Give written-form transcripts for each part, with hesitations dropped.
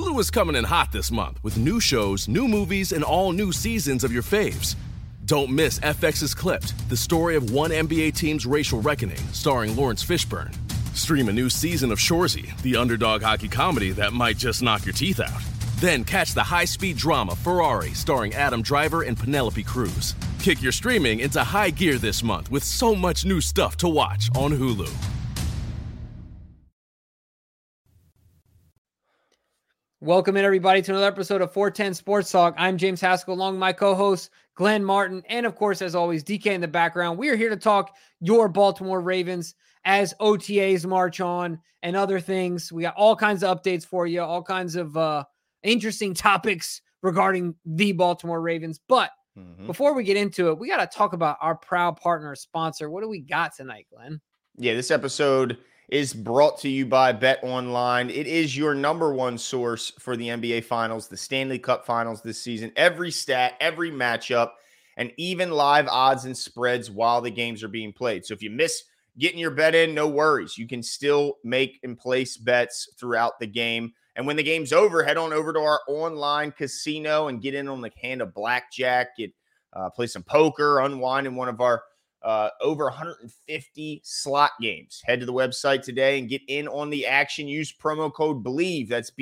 Hulu is coming in hot this month with new shows, new movies, and all new seasons of your faves. Don't miss FX's Clipped, the story of one NBA team's racial reckoning, starring Lawrence Fishburne. Stream a new season of Shoresy, the underdog hockey comedy that might just knock your teeth out. Then catch the high-speed drama Ferrari, starring Adam Driver and Penelope Cruz. Kick your streaming into high gear this month with so much new stuff to watch on Hulu. Welcome in, everybody, to another episode of 410 Sports Talk. I'm James Haskell, along with my co-host, Glenn Martin, and, of course, as always, DK in the background. We are here to talk your Baltimore Ravens as OTAs march on and other things. We got all kinds of updates for you, all kinds of interesting topics regarding the Baltimore Ravens. But before we get into it, we got to talk about our proud partner sponsor. What do we got tonight, Glenn? Yeah, this episode is brought to you by Bet Online. It is your number one source for the NBA Finals, the Stanley Cup Finals this season. Every stat, every matchup, and even live odds and spreads while the games are being played. So if you miss getting your bet in, no worries. You can still make and place bets throughout the game. And when the game's over, head on over to our online casino and get in on the hand of blackjack, play some poker, unwind in one of our over 150 slot games. Head to the website today and get in on the action. Use promo code BLEAV, that's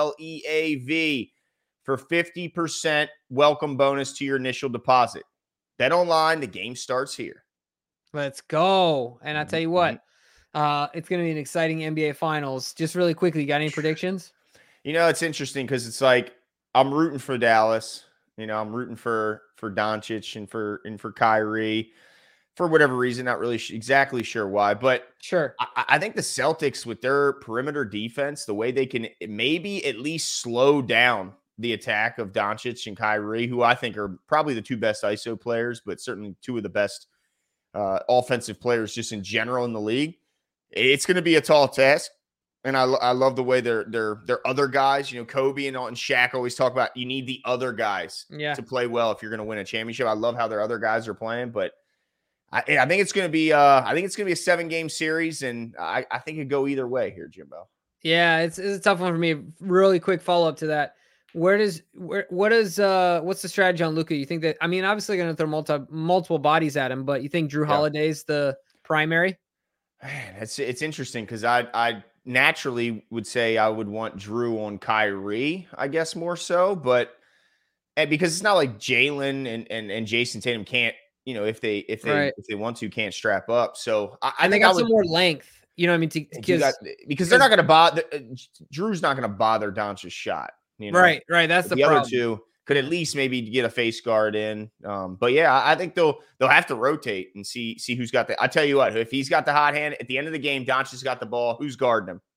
BLEAV, for 50% welcome bonus to your initial deposit. Bet online, the game starts here. Let's go. And I tell you what, it's going to be an exciting NBA Finals. Just really quickly, you got any predictions? You know, it's interesting because it's like I'm rooting for Dallas. You know, I'm rooting for Doncic and for Kyrie. For whatever reason, not really exactly sure why, but sure. I think the Celtics with their perimeter defense, the way they can maybe at least slow down the attack of Doncic and Kyrie, who I think are probably the two best ISO players, but certainly two of the best offensive players just in general in the league. It's going to be a tall task, and I love the way they're other guys. You know, Kobe and Shaq always talk about you need the other guys to play well if you're going to win a championship. I love how their other guys are playing, but I think it's going to be a 7-game series, and I think it could go either way here, Jimbo. Yeah, it's a tough one for me. Really quick follow up to that. What's the strategy on Luka? You think that, I mean, obviously going to throw multiple bodies at him, but you think Drew Holiday's the primary? Man, it's interesting because I naturally would say I would want Drew on Kyrie, I guess more so, but because it's not like Jalen and Jason Tatum can't. You know, if they want to, can't strap up. So I think I would some more length. You know what I mean? Because they're not going to bother. Drew's not going to bother Doncic's shot. You know? Right. That's the problem. Other two could at least maybe get a face guard in. But yeah, I think they'll have to rotate and see who's got the. I tell you what, if he's got the hot hand at the end of the game, Doncic's got the ball. Who's guarding him?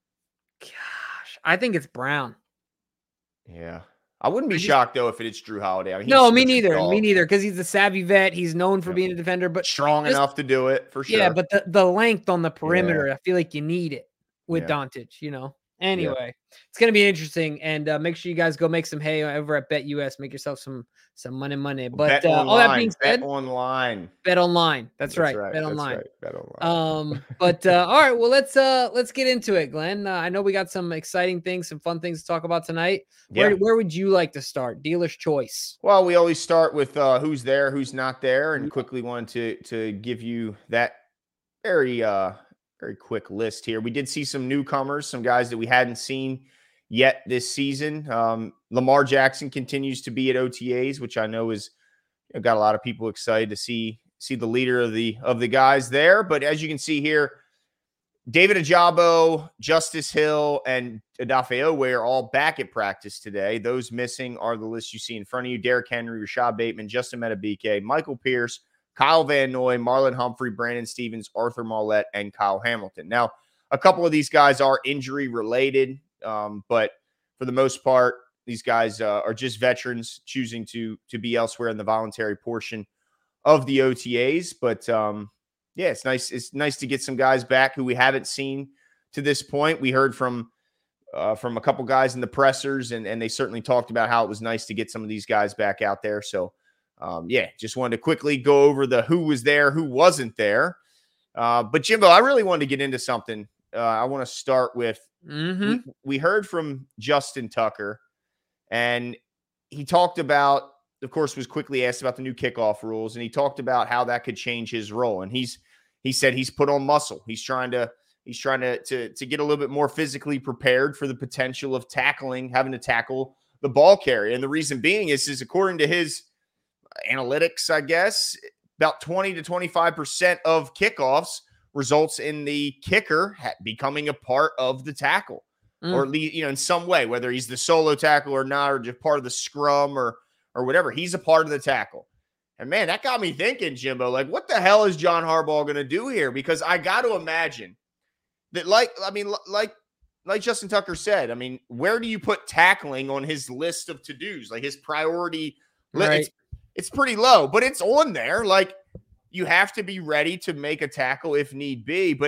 Gosh, I think it's Brown. Yeah. I wouldn't be shocked, though, if it's Drew Holiday. I mean, no, me neither. Me neither, because he's a savvy vet. He's known for being a defender, but strong enough to do it, for sure. Yeah, but the length on the perimeter, I feel like you need it with Doncic, you know. Anyway, it's going to be interesting, and make sure you guys go make some hay over at BetUS. Make yourself some money. But all that being said, Bet Online. That's right. Bet Online. Bet Online. But all right, well, let's get into it, Glenn. I know we got some exciting things, some fun things to talk about tonight. Where would you like to start? Dealer's choice. Well, we always start with who's there, who's not there, and quickly wanted to give you that very quick list here. We did see some newcomers, some guys that we hadn't seen yet this season. Lamar Jackson continues to be at OTAs, which I know is got a lot of people excited to see the leader of the guys there. But as you can see here, David Ojabo, Justice Hill, and Odafe Oweh are all back at practice today. Those missing are the list you see in front of you: Derrick Henry, Rashad Bateman, Justin Metabike, Michael Pierce, Kyle Van Noy, Marlon Humphrey, Brandon Stevens, Arthur Maulet, and Kyle Hamilton. Now, a couple of these guys are injury related, but for the most part, these guys are just veterans choosing to be elsewhere in the voluntary portion of the OTAs. But yeah, it's nice. It's nice to get some guys back who we haven't seen to this point. We heard from a couple guys in the pressers, and they certainly talked about how it was nice to get some of these guys back out there. So yeah, just wanted to quickly go over the who was there, who wasn't there. But Jimbo, I really wanted to get into something I want to start with, we heard from Justin Tucker, and he talked about, of course, was quickly asked about the new kickoff rules, and he talked about how that could change his role. And he said he's put on muscle. He's trying to get a little bit more physically prepared for the potential of having to tackle the ball carrier. And the reason being is according to his analytics, I guess, about 20 to 25% of kickoffs results in the kicker becoming a part of the tackle, or in some way, whether he's the solo tackle or not, or just part of the scrum or whatever. He's a part of the tackle. And man, that got me thinking, Jimbo, like, what the hell is John Harbaugh going to do here? Because I got to imagine that, like Justin Tucker said, I mean, where do you put tackling on his list of to-dos? Like, his priority list, right. It's pretty low, but it's on there. Like, you have to be ready to make a tackle if need be. But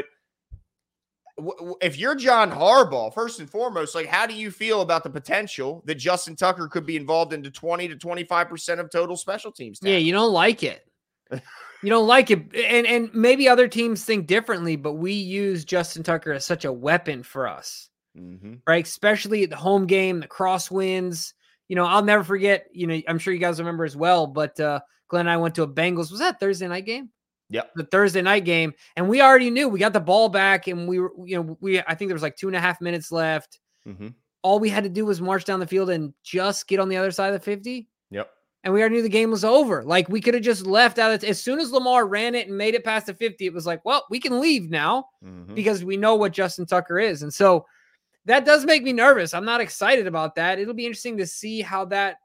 if you're John Harbaugh, first and foremost, like, how do you feel about the potential that Justin Tucker could be involved into 20 to 25% of total special teams tackles? Yeah, you don't like it. You don't like it. And maybe other teams think differently, but we use Justin Tucker as such a weapon for us, right? Especially at the home game, the crosswinds. I'll never forget, I'm sure you guys remember as well, but Glenn and I went to a Bengals. Was that Thursday night game? Yep. The Thursday night game. And we already knew we got the ball back, and we were, I think there was like 2.5 minutes left. All we had to do was march down the field and just get on the other side of the 50. Yep. And we already knew the game was over. Like, we could have just left out. As soon as Lamar ran it and made it past the 50, it was like, well, we can leave now because we know what Justin Tucker is. And so that does make me nervous. I'm not excited about that. It'll be interesting to see how that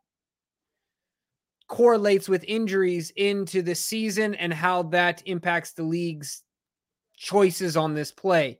correlates with injuries into the season and how that impacts the league's choices on this play.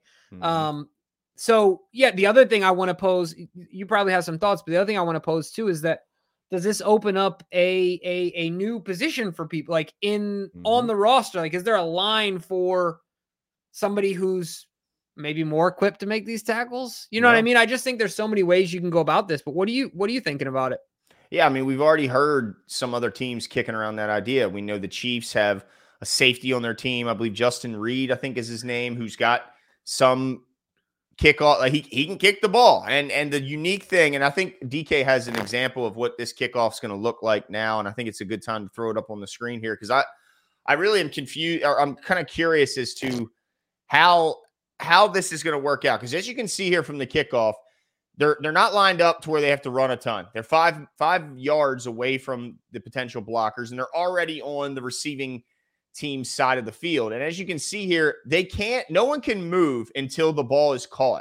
So yeah, the other thing I want to pose, you probably have some thoughts, but the other thing I want to pose too is that, does this open up a new position for people, like on the roster? Like, is there a line for somebody who's maybe more equipped to make these tackles? You know what I mean? I just think there's so many ways you can go about this, but what are you thinking about it? Yeah, I mean, we've already heard some other teams kicking around that idea. We know the Chiefs have a safety on their team. I believe Justin Reed, I think is his name, who's got some kickoff. Like, he can kick the ball. And the unique thing, and I think DK has an example of what this kickoff is going to look like now, and I think it's a good time to throw it up on the screen here, because I really am confused, or I'm kind of curious as to how this is going to work out. Because as you can see here from the kickoff, they're not lined up to where they have to run a ton. They're five yards away from the potential blockers, and they're already on the receiving team side of the field. And as you can see here, no one can move until the ball is caught.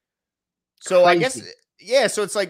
So crazy. I guess, yeah. So it's like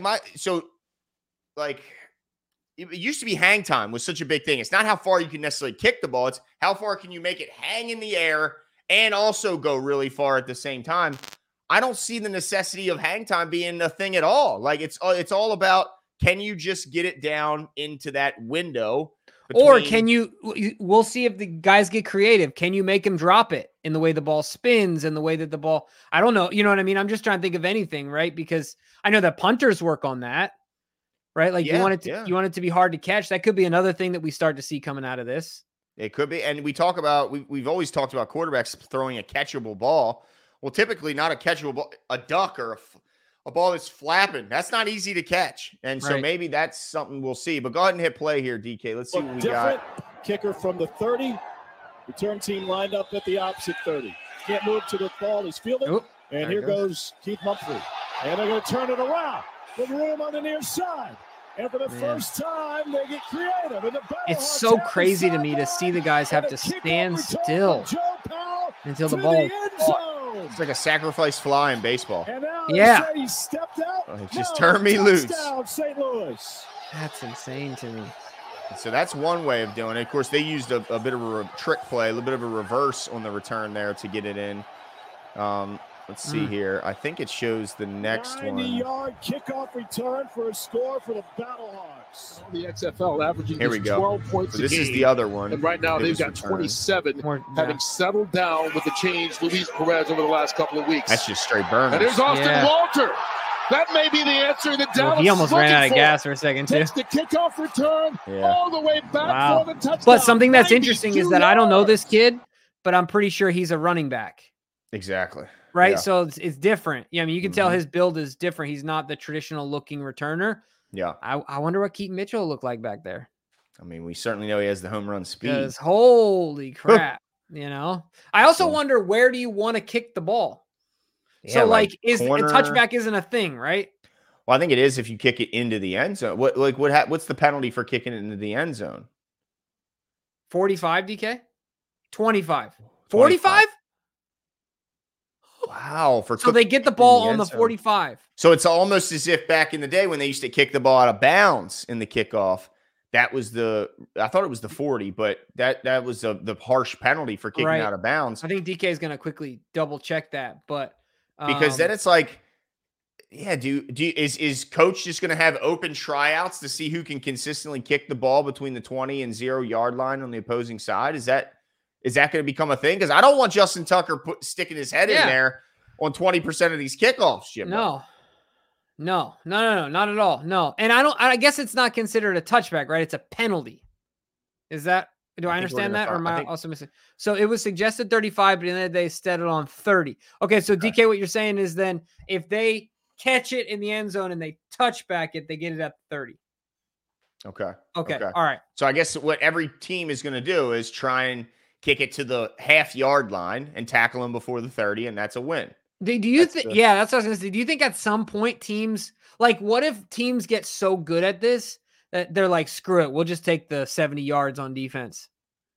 it used to be hang time was such a big thing. It's not how far you can necessarily kick the ball. It's how far can you make it hang in the air and also go really far at the same time. I don't see the necessity of hang time being a thing at all. Like, it's all about, can you just get it down into that window? Or we'll see if the guys get creative. Can you make him drop it in the way the ball spins and the way that the ball, I don't know. You know what I mean? I'm just trying to think of anything, right? Because I know that punters work on that, right? Like, you want it to be hard to catch. That could be another thing that we start to see coming out of this. It could be. And we've always talked about quarterbacks throwing a catchable ball. Well, typically not a catchable ball, a duck or a ball that's flapping. That's not easy to catch. And so maybe that's something we'll see. But go ahead and hit play here, DK. Let's see what we got. Kicker from the 30. Return team lined up at the opposite 30. Can't move to the ball. He's fielding. And here goes Keith Humphrey. And they're going to turn it around. With room on the near side. And for the first time, they get creative. And it's so crazy to me to see the guys have to stand still until the ball. It's like a sacrifice fly in baseball. Yeah. He stepped out. Just turn me loose. St. Louis. That's insane to me. So that's one way of doing it. Of course, they used a bit of a trick play, a little bit of a reverse on the return there to get it in. Let's see here. I think it shows the next 90-yard kickoff return for a score for the Battlehawks. The XFL averaging here we go. 12 points so this a game. is the other one. And right now they've got 27, having settled down with the change Luis Perez over the last couple of weeks. That's just straight burn. And there's Austin Walter. That may be the answer that Dallas he almost ran out of gas for a second, too. Takes the kickoff return all the way back for the touchdown. But something that's interesting is that I don't know this kid, but I'm pretty sure he's a running back. Exactly. right? Yeah. So it's different. Yeah, I mean, you can tell his build is different. He's not the traditional looking returner. Yeah. I wonder what Keaton Mitchell will look like back there. I mean, we certainly know he has the home run speed. Because holy crap, I also wonder, where do you want to kick the ball? Yeah, so like is a corner. touchback isn't a thing, right? Well, I think it is if you kick it into the end zone. What's the penalty for kicking it into the end zone? 45, DK? 25. 45? Wow. So they get the ball on the 45. So it's almost as if back in the day when they used to kick the ball out of bounds in the kickoff, I thought it was the 40, but that was the harsh penalty for kicking out of bounds. I think DK is going to quickly double check that, but because then it's like, yeah, is coach just going to have open tryouts to see who can consistently kick the ball between the 20 and 0 yard line on the opposing side? Is that going to become a thing? Because I don't want Justin Tucker sticking his head in there on 20% of these kickoffs, Jim. No, not at all. No. And I guess it's not considered a touchback, right? It's a penalty. Is that, do I understand that? Or am I also missing? So it was suggested 35, but then they settled on 30. Okay. So DK, what you're saying is then if they catch it in the end zone and they touch back it, they get it at 30. Okay. All right. So I guess what every team is going to do is try and kick it to the half-yard line and tackle them before the 30, and that's a win. Do you think? Yeah, that's what I was going to say. Do you think at some point teams, like, what if teams get so good at this that they're like, screw it, we'll just take the 70 yards on defense?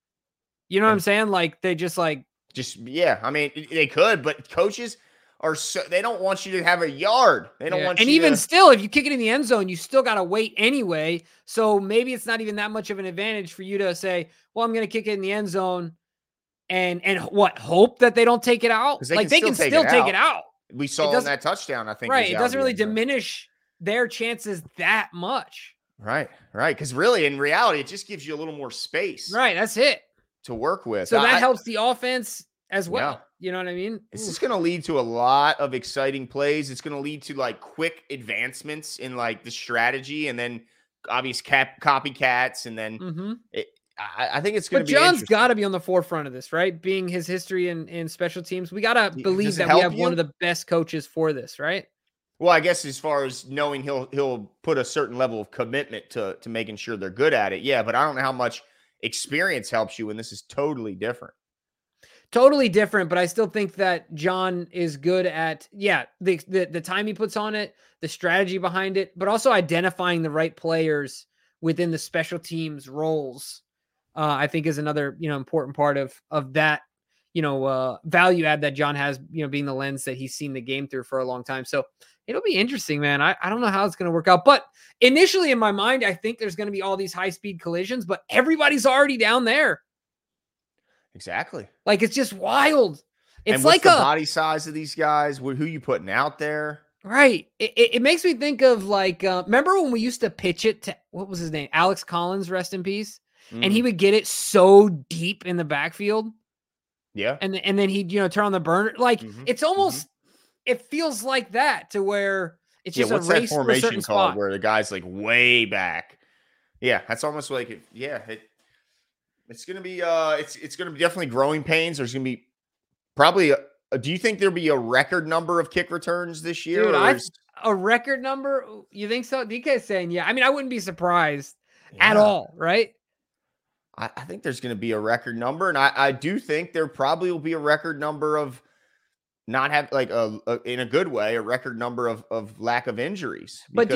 You know what I'm saying? Like, they just like, yeah. I mean, they could, but coaches they don't want you to have a yard. They don't want you. And even still, if you kick it in the end zone, you still got to wait anyway. So maybe it's not even that much of an advantage for you to say, well, I'm going to kick it in the end zone and hope that they don't take it out. Like they can still take it out. We saw in that touchdown, I think. Right. It doesn't really diminish their chances that much. Right. Because really, in reality, it just gives you a little more space. Right. That's it. To work with. So that helps the offense as well. Yeah. You know what I mean? This is going to lead to a lot of exciting plays. It's going to lead to like quick advancements in like the strategy and then obvious copycats. And then I think it's going to be John's got to be on the forefront of this, right? Being his history in special teams. We got to believe that we have one of the best coaches for this, right? Well, I guess as far as knowing he'll put a certain level of commitment to making sure they're good at it. Yeah, but I don't know how much experience helps you when this is totally different. Totally different, but I still think that John is good at, the time he puts on it, the strategy behind it, but also identifying the right players within the special teams roles. I think is another, important part of that, value add that John has, being the lens that he's seen the game through for a long time. So it'll be interesting, man. I don't know how it's going to work out, but initially in my mind, I think there's going to be all these high-speed collisions, but everybody's already down there. Exactly. Like, it's just wild. It's and like the body size of these guys. Who you putting out there? Right. It makes me think of like, remember when we used to pitch it to, what was his name? Alex Collins, rest in peace. And he would get it so deep in the backfield. Yeah. And then he'd, turn on the burner. Like it's almost, it feels like that to where it's just what's a race that formation for a certain called spot. where the guy's like way back. Yeah. That's almost like, it's going to be, it's going to be definitely growing pains. There's going to be probably, do you think there'll be a record number of kick returns this year? Dude, a record number? You think so? DK's saying, yeah. I mean, I wouldn't be surprised at all, right? I think there's going to be a record number. And I do think there probably will be a record number of not have like in a good way, a record number of lack of injuries. But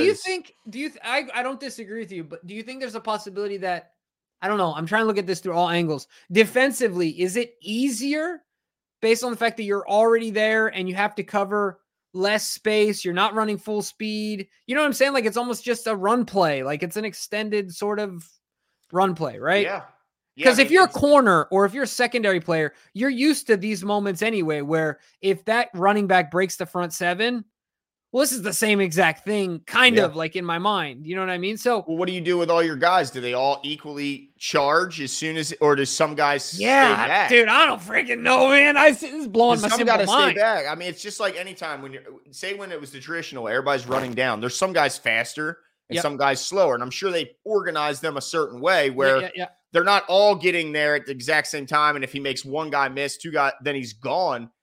I don't disagree with you, but do you think there's a possibility that, I don't know, I'm trying to look at this through all angles. Defensively, is it easier based on the fact that you're already there and you have to cover less space? You're not running full speed. You know what I'm saying? Like, it's almost just a run play. Like, it's an extended sort of run play, right? Yeah. Because if you're a corner or if you're a secondary player, you're used to these moments anyway, where if that running back breaks the front seven, well, this is the same exact thing, kind of like in my mind. You know what I mean? So, what do you do with all your guys? Do they all equally charge as soon as, or does some guys stay back? Dude, I don't freaking know, man. This is blowing my simple mind. Stay back. I mean, it's just like anytime when when it was the traditional, everybody's running down. There's some guys faster and some guys slower, and I'm sure they organize them a certain way where they're not all getting there at the exact same time. And if he makes one guy miss, two guys, then he's gone.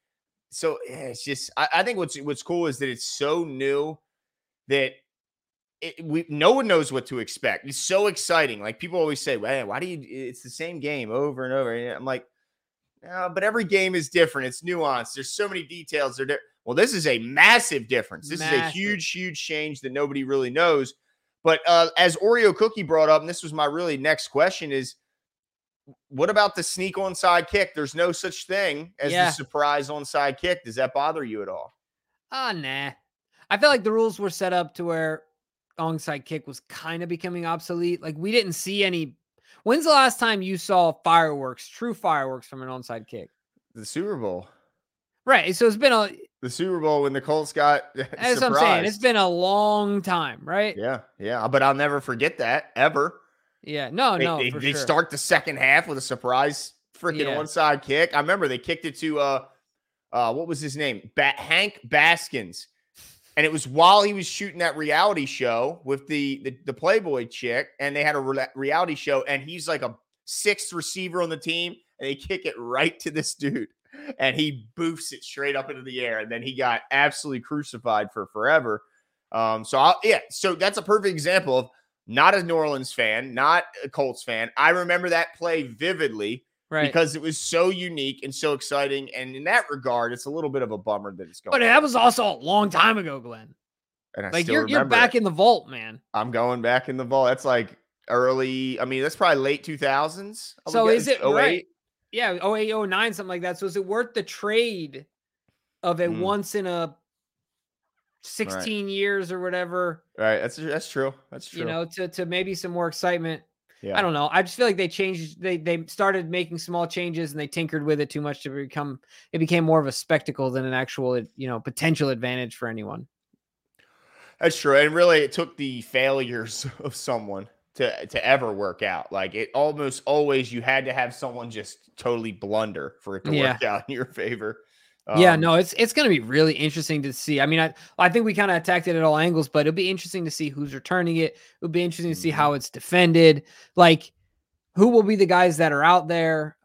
so it's just, I think what's cool is that it's so new that no one knows what to expect. It's so exciting. Like people always say, well, why do it's the same game over and over. And I'm like, no, but every game is different. It's nuanced. There's so many details. Well, this is a massive difference. This is a huge, huge change that nobody really knows. But as Oreo Cookie brought up, and this was my really next question is, what about the sneak onside kick? There's no such thing as the surprise onside kick. Does that bother you at all? Nah. I feel like the rules were set up to where onside kick was kind of becoming obsolete. Like we didn't see any. When's the last time you saw true fireworks from an onside kick? The Super Bowl. Right. So it's been the Super Bowl when the Colts got That's what I'm saying. It's been a long time, right? Yeah. Yeah. But I'll never forget that ever. Yeah. They start the second half with a surprise freaking onside kick. I remember they kicked it to what was his name? Hank Baskins. And it was while he was shooting that reality show with the Playboy chick, and they had a reality show, and he's like a sixth receiver on the team, and they kick it right to this dude, and he boofs it straight up into the air, and then he got absolutely crucified for forever. So that's a perfect example of not a New Orleans fan, not a Colts fan. I remember that play vividly. Right. Because it was so unique and so exciting. And in that regard, it's a little bit of a bummer that it's going. But that was also a long time ago, Glenn. And you're back in the vault, man. I'm going back in the vault. That's like that's probably late 2000s. So is it 08? Right? Yeah, 08, 09, something like that. So is it worth the trade of a once in a 16 years or whatever? Right. That's true. That's true. You know, to maybe some more excitement. Yeah. I don't know. I just feel like they changed. They started making small changes and they tinkered with it too much it became more of a spectacle than an actual, potential advantage for anyone. That's true. And really it took the failures of someone to ever work out. Like it almost always, you had to have someone just totally blunder for it to work out in your favor. It's going to be really interesting to see. I mean, I think we kind of attacked it at all angles, but it'll be interesting to see who's returning it. It'll be interesting to see how it's defended. Like, who will be the guys that are out there?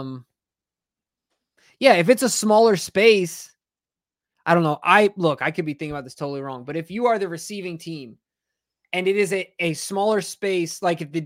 If it's a smaller space, I don't know. I could be thinking about this totally wrong, but if you are the receiving team and it is a smaller space, like if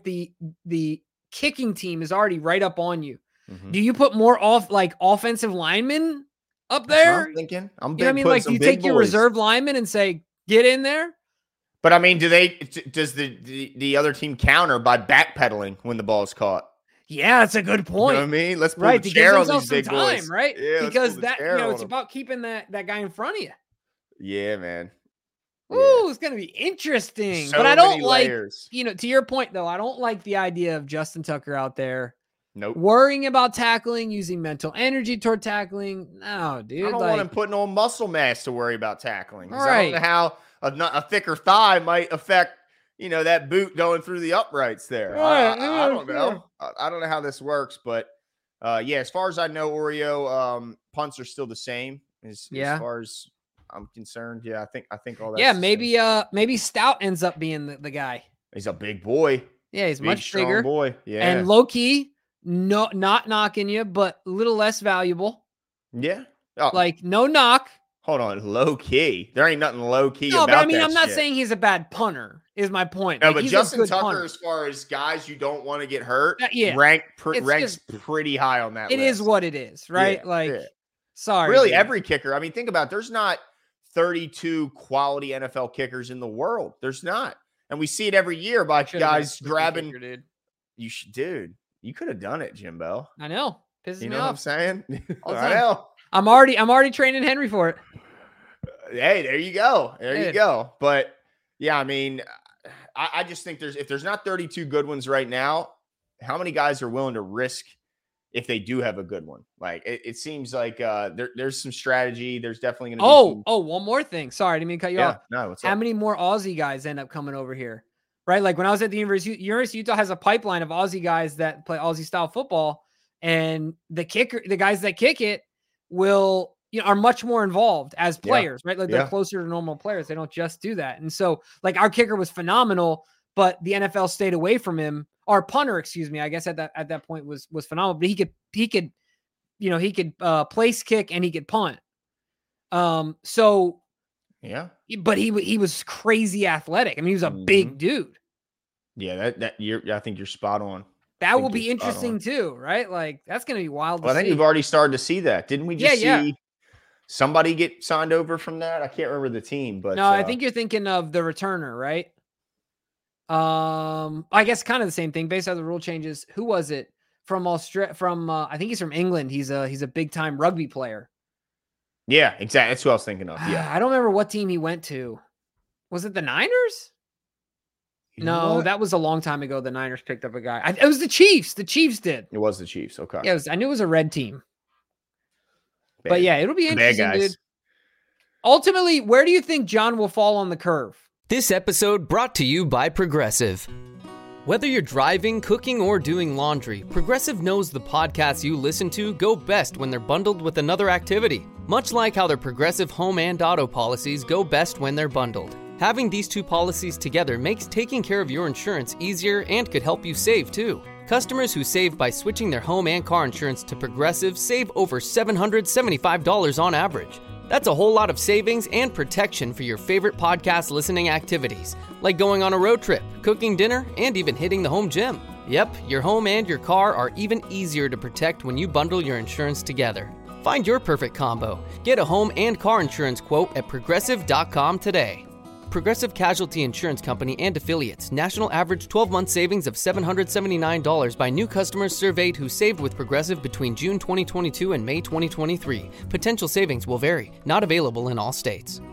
the kicking team is already right up on you, do you put more offensive linemen up there? I'm thinking. Do you take your reserve linemen and say, get in there? But I mean, does the other team counter by backpedaling when the ball is caught? Yeah, that's a good point. You know what I mean? Let's pull the chair on these big boys. Right? Yeah, because it's about keeping that guy in front of you. Yeah, man. Ooh, it's going to be interesting. So but I don't layers. To your point, though, I don't like the idea of Justin Tucker out there. Nope. Worrying about tackling, using mental energy toward tackling. No, dude. I don't want him putting on muscle mass to worry about tackling. Right. I don't know how a thicker thigh might affect, that boot going through the uprights there. Right. I don't know. I don't know how this works, but as far as I know, Oreo, punts are still the same as far as I'm concerned. Yeah, I think all that. Yeah, maybe Stout ends up being the guy. He's a big boy. Yeah, he's much bigger. Boy. Yeah. And low key. No, not knocking you, but a little less valuable. Yeah. No knock. Hold on. Low key. There ain't nothing low key about that. No, but I mean, I'm not saying he's a bad punter, is my point. No, but Justin Tucker, as far as guys you don't want to get hurt, ranks pretty high on that list. It is what it is, right? Sorry. Really, every kicker. I mean, think about it. There's not 32 quality NFL kickers in the world. There's not. And we see it every year by guys grabbing. Kicker, dude. You could have done it, Jimbo. I know. Pisses me off. You know what I'm saying? I know. I'm already training Henry for it. Hey, there you go. You go. But yeah, I mean, I just think if there's not 32 good ones right now, how many guys are willing to risk if they do have a good one? Like it seems like there's some strategy. There's definitely going to be one more thing. Sorry, I didn't mean to cut you off. No, what's how up? Many more Aussie guys end up coming over here? Right, like when I was at the University of Utah has a pipeline of Aussie guys that play Aussie style football, and the guys that kick it are much more involved as players, right? Like they're closer to normal players. They don't just do that. And so like our kicker was phenomenal, but the NFL stayed away from him. Our punter, excuse me, I guess at that point was phenomenal, but he could he could place kick and he could punt. So yeah, but he was crazy athletic. I mean, he was a big dude. Yeah, I think you're spot on. That will be interesting too, right? Like that's going to be wild. Well, I think we've already started to see that. Didn't we just see somebody get signed over from that? I can't remember the team, but no, I think you're thinking of the returner, right? I guess kind of the same thing based on the rule changes. Who was it from Australia? I think he's from England. He's a big time rugby player. Yeah, exactly. That's who I was thinking of. Yeah, I don't remember what team he went to. Was it the Niners? No, that was a long time ago. The Niners picked up a guy. It was the Chiefs. The Chiefs did. It was the Chiefs. Okay. Yeah, I knew it was a red team. But yeah, it'll be interesting, dude. Ultimately, where do you think John will fall on the curve? This episode brought to you by Progressive. Whether you're driving, cooking, or doing laundry, Progressive knows the podcasts you listen to go best when they're bundled with another activity. Much like how their Progressive home and auto policies go best when they're bundled. Having these two policies together makes taking care of your insurance easier and could help you save, too. Customers who save by switching their home and car insurance to Progressive save over $775 on average. That's a whole lot of savings and protection for your favorite podcast listening activities, like going on a road trip, cooking dinner, and even hitting the home gym. Yep, your home and your car are even easier to protect when you bundle your insurance together. Find your perfect combo. Get a home and car insurance quote at Progressive.com today. Progressive Casualty Insurance Company and Affiliates. National average 12-month savings of $779 by new customers surveyed who saved with Progressive between June 2022 and May 2023. Potential savings will vary. Not available in all states.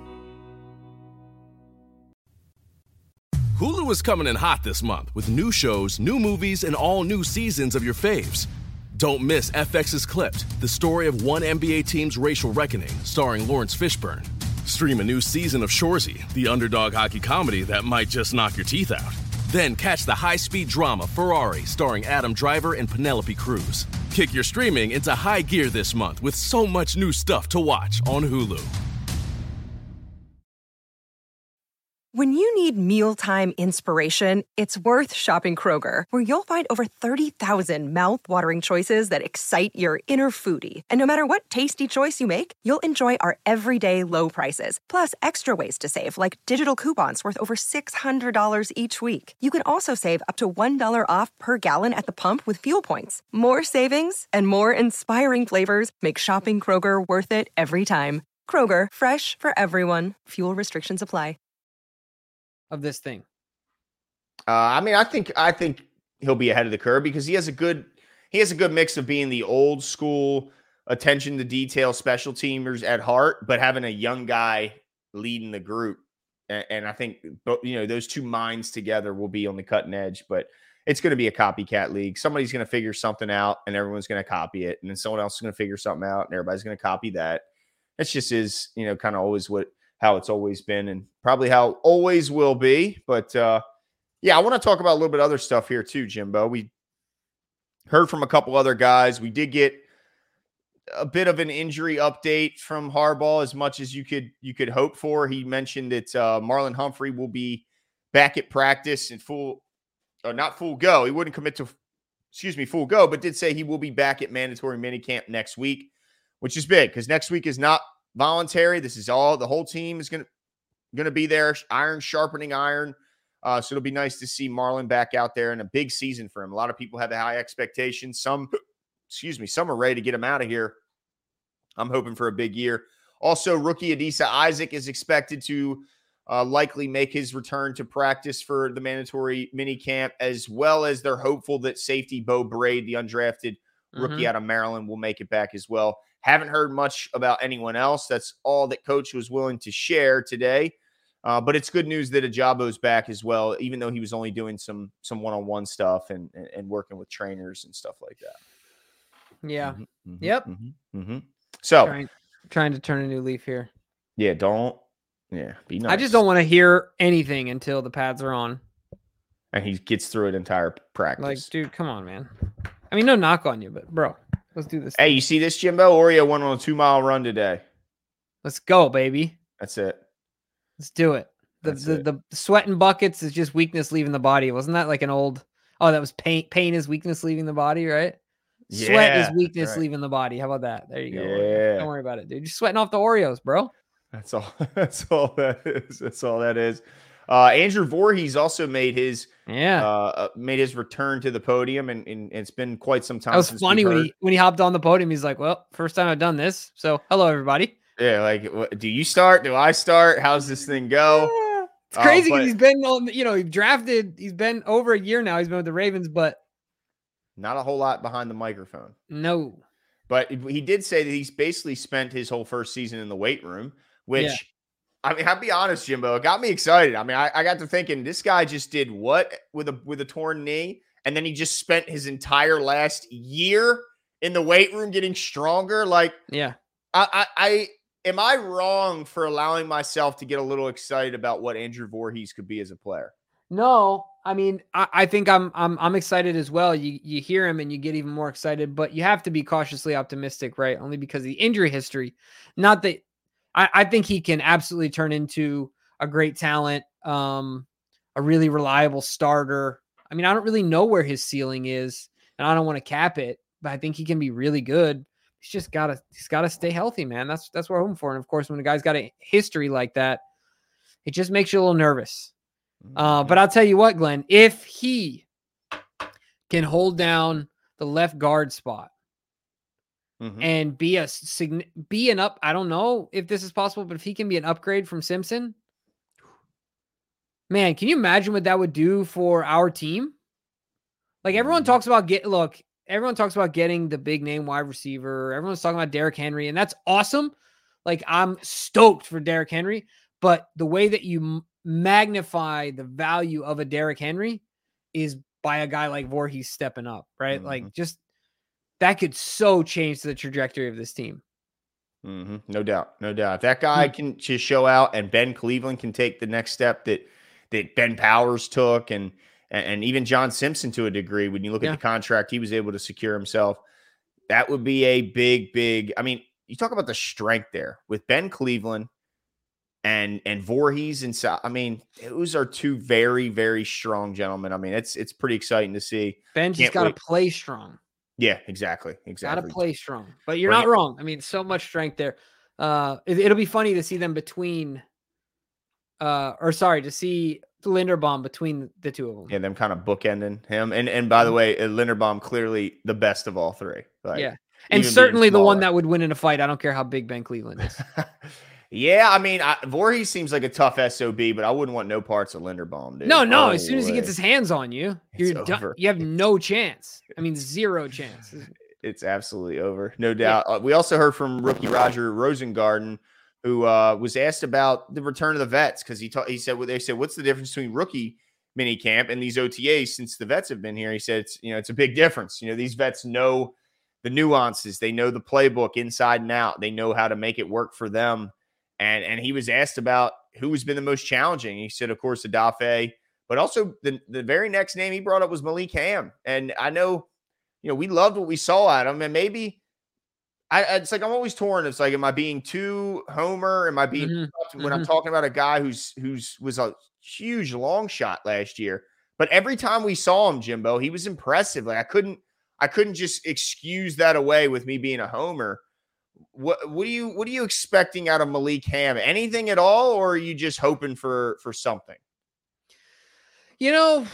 Hulu is coming in hot this month with new shows, new movies, and all new seasons of your faves. Don't miss FX's Clipped, the story of one NBA team's racial reckoning, starring Lawrence Fishburne. Stream a new season of Shoresy, the underdog hockey comedy that might just knock your teeth out. Then catch the high-speed drama Ferrari, starring Adam Driver and Penelope Cruz. Kick your streaming into high gear this month with so much new stuff to watch on Hulu. When you need mealtime inspiration, it's worth shopping Kroger, where you'll find over 30,000 mouth-watering choices that excite your inner foodie. And no matter what tasty choice you make, you'll enjoy our everyday low prices, plus extra ways to save, like digital coupons worth over $600 each week. You can also save up to $1 off per gallon at the pump with fuel points. More savings and more inspiring flavors make shopping Kroger worth it every time. Kroger, fresh for everyone. Fuel restrictions apply. Of this thing? I mean, I think he'll be ahead of the curve because he has a good mix of being the old school attention to detail special teamers at heart, but having a young guy leading the group. And I think those two minds together will be on the cutting edge. But it's going to be a copycat league. Somebody's going to figure something out, and everyone's going to copy it, and then someone else is going to figure something out, and everybody's going to copy that. It's just is kind of always how it's always been and probably how it always will be. But, I want to talk about a little bit of other stuff here too, Jimbo. We heard from a couple other guys. We did get a bit of an injury update from Harbaugh, as much as you could hope for. He mentioned that Marlon Humphrey will be back at practice in not full go. He wouldn't commit to, full go, but did say he will be back at mandatory minicamp next week, which is big because next week is not voluntary. This is the whole team is going to be there, iron sharpening iron. So it'll be nice to see Marlon back out there in a big season for him. A lot of people have the high expectations. Some are ready to get him out of here. I'm hoping for a big year. Also, rookie Adisa Isaac is expected to likely make his return to practice for the mandatory mini camp, as well as they're hopeful that safety Bo Braid, the undrafted rookie out of Maryland, will make it back as well. Haven't heard much about anyone else. That's all that Coach was willing to share today. But it's good news that Ajabo's back as well, even though he was only doing some one-on-one stuff and working with trainers and stuff like that. Yeah. Mm-hmm, yep. Mm-hmm, mm-hmm. So trying to turn a new leaf here. Yeah, be nice. I just don't want to hear anything until the pads are on. And he gets through an entire practice. Like, dude, come on, man. I mean, no knock on you, but bro, let's do this. Hey, you see this, Jimbo? Oreo went on a 2-mile run today. Let's go, baby. That's it. Let's do it. The sweat and buckets is just weakness leaving the body. Wasn't that like an old? Oh, that was pain is weakness leaving the body, right? Sweat is weakness leaving the body. How about that? There you go. Yeah. Don't worry about it, dude. You're sweating off the Oreos, bro. That's all. That's all that is. That's all that is. Andrew Voorhees also made his return to the podium, and it's been quite some time. That was funny when he hopped on the podium. He's like, "Well, first time I've done this, so hello everybody." Yeah, like, do you start? Do I start? How's this thing go? Yeah. It's crazy because he's been on. He drafted. He's been over a year now. He's been with the Ravens, but not a whole lot behind the microphone. No, but he did say that he's basically spent his whole first season in the weight room, which. Yeah. I mean, I'll be honest, Jimbo, it got me excited. I mean, I got to thinking, this guy just did what with a torn knee, and then he just spent his entire last year in the weight room getting stronger. Like, yeah, am I wrong for allowing myself to get a little excited about what Andrew Voorhees could be as a player? No, I mean, I think I'm excited as well. You hear him and you get even more excited, but you have to be cautiously optimistic, right? Only because of the injury history. Not that. I think he can absolutely turn into a great talent, a really reliable starter. I mean, I don't really know where his ceiling is, and I don't want to cap it, but I think he can be really good. He's gotta stay healthy, man. That's what we're hoping for. And of course, when a guy's got a history like that, it just makes you a little nervous. But I'll tell you what, Glenn, if he can hold down the left guard spot, and be an up. I don't know if this is possible, but if he can be an upgrade from Simpson, man, can you imagine what that would do for our team? Like everyone talks about everyone talks about getting the big name wide receiver. Everyone's talking about Derrick Henry, and that's awesome. Like I'm stoked for Derrick Henry, but the way that you magnify the value of a Derrick Henry is by a guy like Voorhees stepping up, right? Like just. That could so change the trajectory of this team. No doubt. If that guy can just show out and Ben Cleveland can take the next step that Ben Powers took and even John Simpson to a degree, when you look at the contract he was able to secure himself, that would be a big, I mean, you talk about the strength there with Ben Cleveland and Voorhees inside. I mean, those are two very, very strong gentlemen. I mean, it's pretty exciting to see. Ben just got to play strong. Yeah, exactly. Got to play strong, but you're not wrong. I mean, so much strength there. It'll be funny to see them to see Linderbaum between the two of them. Yeah, them kind of bookending him. And by the way, Linderbaum clearly the best of all three. Like, yeah, and certainly the one that would win in a fight. I don't care how big Ben Cleveland is. Yeah, I mean, Voorhees seems like a tough SOB, but I wouldn't want no parts of Linderbaum, dude. No. As soon as he gets his hands on you, you're done. You have no chance. I mean, zero chance. It's absolutely over, no doubt. Yeah. We also heard from rookie Roger Rosengarten, who was asked about the return of the vets because they said, what's the difference between rookie minicamp and these OTAs since the vets have been here? He said, it's a big difference. These vets know the nuances. They know the playbook inside and out. They know how to make it work for them. And he was asked about who has been the most challenging. He said, of course, Adafe, but also the very next name he brought up was Malik Ham. And I know, we loved what we saw at him. And maybe it's like I'm always torn. It's like, am I being too homer? Am I being when I'm talking about a guy who's was a huge long shot last year? But every time we saw him, Jimbo, he was impressive. Like I couldn't just excuse that away with me being a homer. What are you expecting out of Malik Ham? Anything at all, or are you just hoping for something? I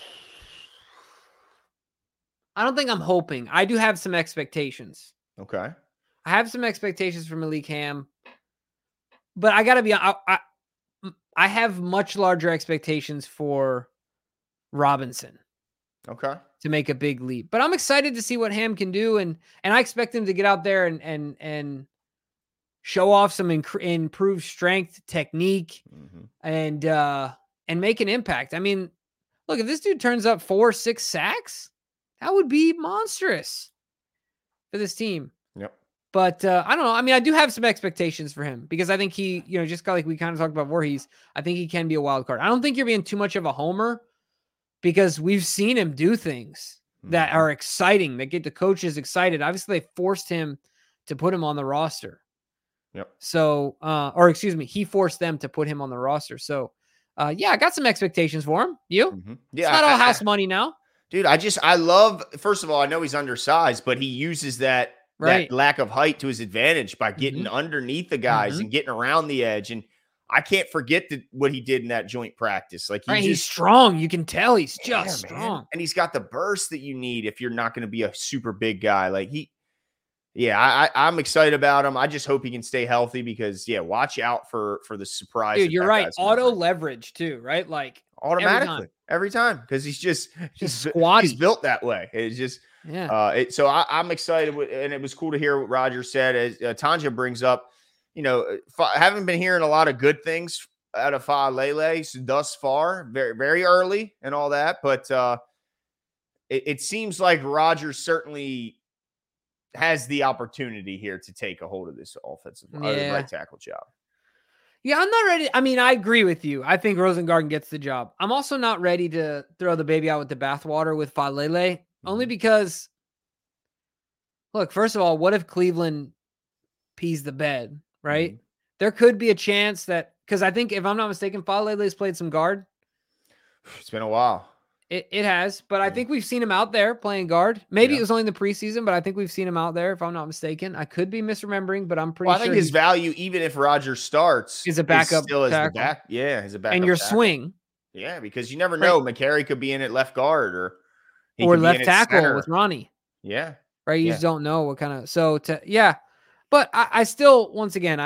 don't think I'm hoping. I do have some expectations. Okay. I have some expectations for Malik Ham, but I gotta be. I have much larger expectations for Robinson. Okay. To make a big leap, but I'm excited to see what Ham can do, and I expect him to get out there and show off some improved strength, technique, and make an impact. I mean, look, if this dude turns up 4-6 sacks, that would be monstrous for this team. Yep. But I don't know. I mean, I do have some expectations for him because I think he, just like we kind of talked about Voorhees, I think he can be a wild card. I don't think you're being too much of a homer, because we've seen him do things that are exciting, that get the coaches excited. Obviously, they forced him to put him on the roster. Yep. So, he forced them to put him on the roster. So, I got some expectations for him. You? Yeah, it's not all house money now. Dude, I love, first of all, I know he's undersized, but he uses that lack of height to his advantage by getting underneath the guys and getting around the edge. And I can't forget what he did in that joint practice. Like he's strong. You can tell he's just strong. And he's got the burst that you need if you're not going to be a super big guy. Like I'm excited about him. I just hope he can stay healthy because watch out for the surprise. Dude, you're right. Auto leverage too, right? Like automatically every time because he's built that way. It's just so I'm excited and it was cool to hear what Roger said as Tanya brings up. Haven't been hearing a lot of good things out of Faalele thus far, very very early and all that, but it seems like Roger certainly has the opportunity here to take a hold of this offensive right tackle job. Yeah, I'm not ready. I mean, I agree with you. I think Rosengarten gets the job. I'm also not ready to throw the baby out with the bathwater with Faalele, only because, look, first of all, what if Cleveland pees the bed, right? There could be a chance that, because I think, if I'm not mistaken, Faalele's played some guard. It's been a while. It has, but I think we've seen him out there playing guard. Maybe it was only in the preseason, but I think we've seen him out there, if I'm not mistaken. I could be misremembering, but I'm pretty sure. I think his value, even if Roger starts, is a backup. Still as the back. Yeah, as a backup. And your tackle. swing. Yeah, because you never know. McCary could be in at left guard or left tackle with Ronnie. Yeah. Right. You just don't know what kind of, but I still, once again,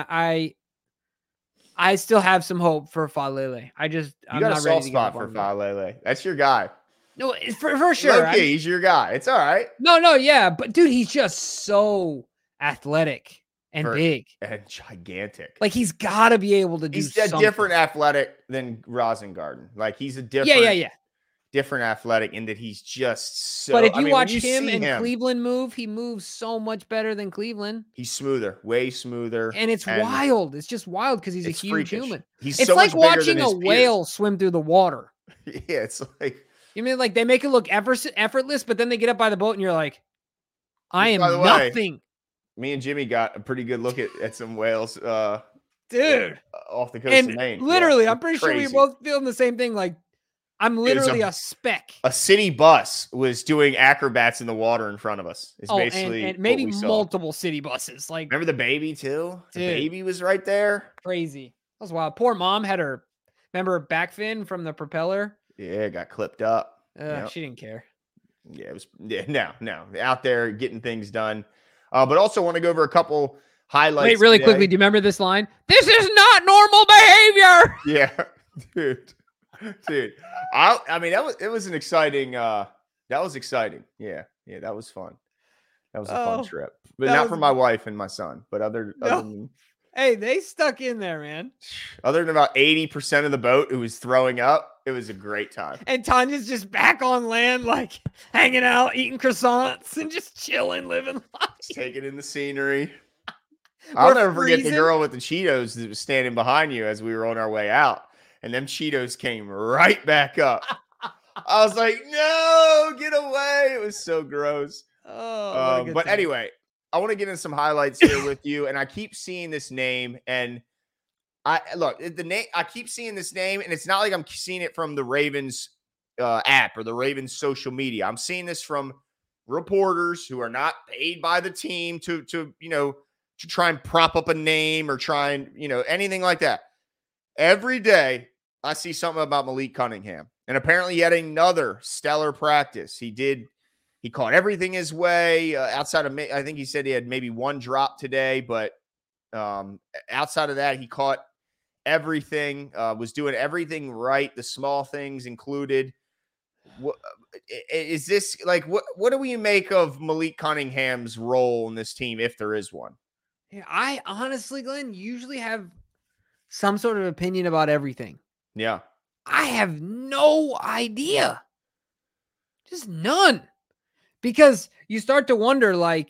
I still have some hope for Faalele. I'm got not a soft spot for Faalele. That's your guy. No, for sure. Okay, he's your guy. It's all right. No, yeah, but dude, he's just so athletic and big and gigantic. Like he's got to be able to do. He's a different athletic than Rosengarten. Like he's a different, different athletic in that he's just so. But if you watch him and Cleveland move, he moves so much better than Cleveland. He's smoother, way smoother, and it's wild. It's just wild because he's a huge human. It's so like watching a whale swim through the water. Yeah, it's like. You mean like they make it look effortless, but then they get up by the boat and you're like, I am nothing. Me and Jimmy got a pretty good look at some whales, dude, off the coast of Maine. Literally, I'm pretty sure we both feeling the same thing. Like, I'm literally a speck. A city bus was doing acrobats in the water in front of us. It's basically and maybe multiple city buses. Like, remember the baby too? Dude, the baby was right there. Crazy. That was wild. Poor mom had her back fin from the propeller. Yeah, it got clipped up. She didn't care. Yeah, it was no. Out there getting things done. But also want to go over a couple highlights. Wait, really quickly, do you remember this line? This is not normal behavior. Yeah, dude. I mean, it was an exciting. That was exciting. Yeah, that was fun. That was a fun trip, but not for my wife and my son. But other than. Hey, they stuck in there, man. Other than about 80% of the boat who was throwing up, it was a great time. And Tanya's just back on land, like hanging out, eating croissants, and just chilling, living life. Taking in the scenery. I'll never forget the girl with the Cheetos that was standing behind you as we were on our way out. And them Cheetos came right back up. I was like, no, get away. It was so gross. But anyway. I want to get into some highlights here with you, and I keep seeing this name, and I keep seeing this name, and it's not like I'm seeing it from the Ravens app or the Ravens social media. I'm seeing this from reporters who are not paid by the team to try and prop up a name or try and anything like that. Every day I see something about Malik Cunningham, and apparently he had another stellar practice. He caught everything his way outside of, I think he said he had maybe one drop today, but outside of that, he caught everything, was doing everything right. The small things included. Is this like, what do we make of Malik Cunningham's role in this team, if there is one? Yeah, I honestly, Glenn, usually have some sort of opinion about everything. Yeah. I have no idea. Just none. Because you start to wonder, like,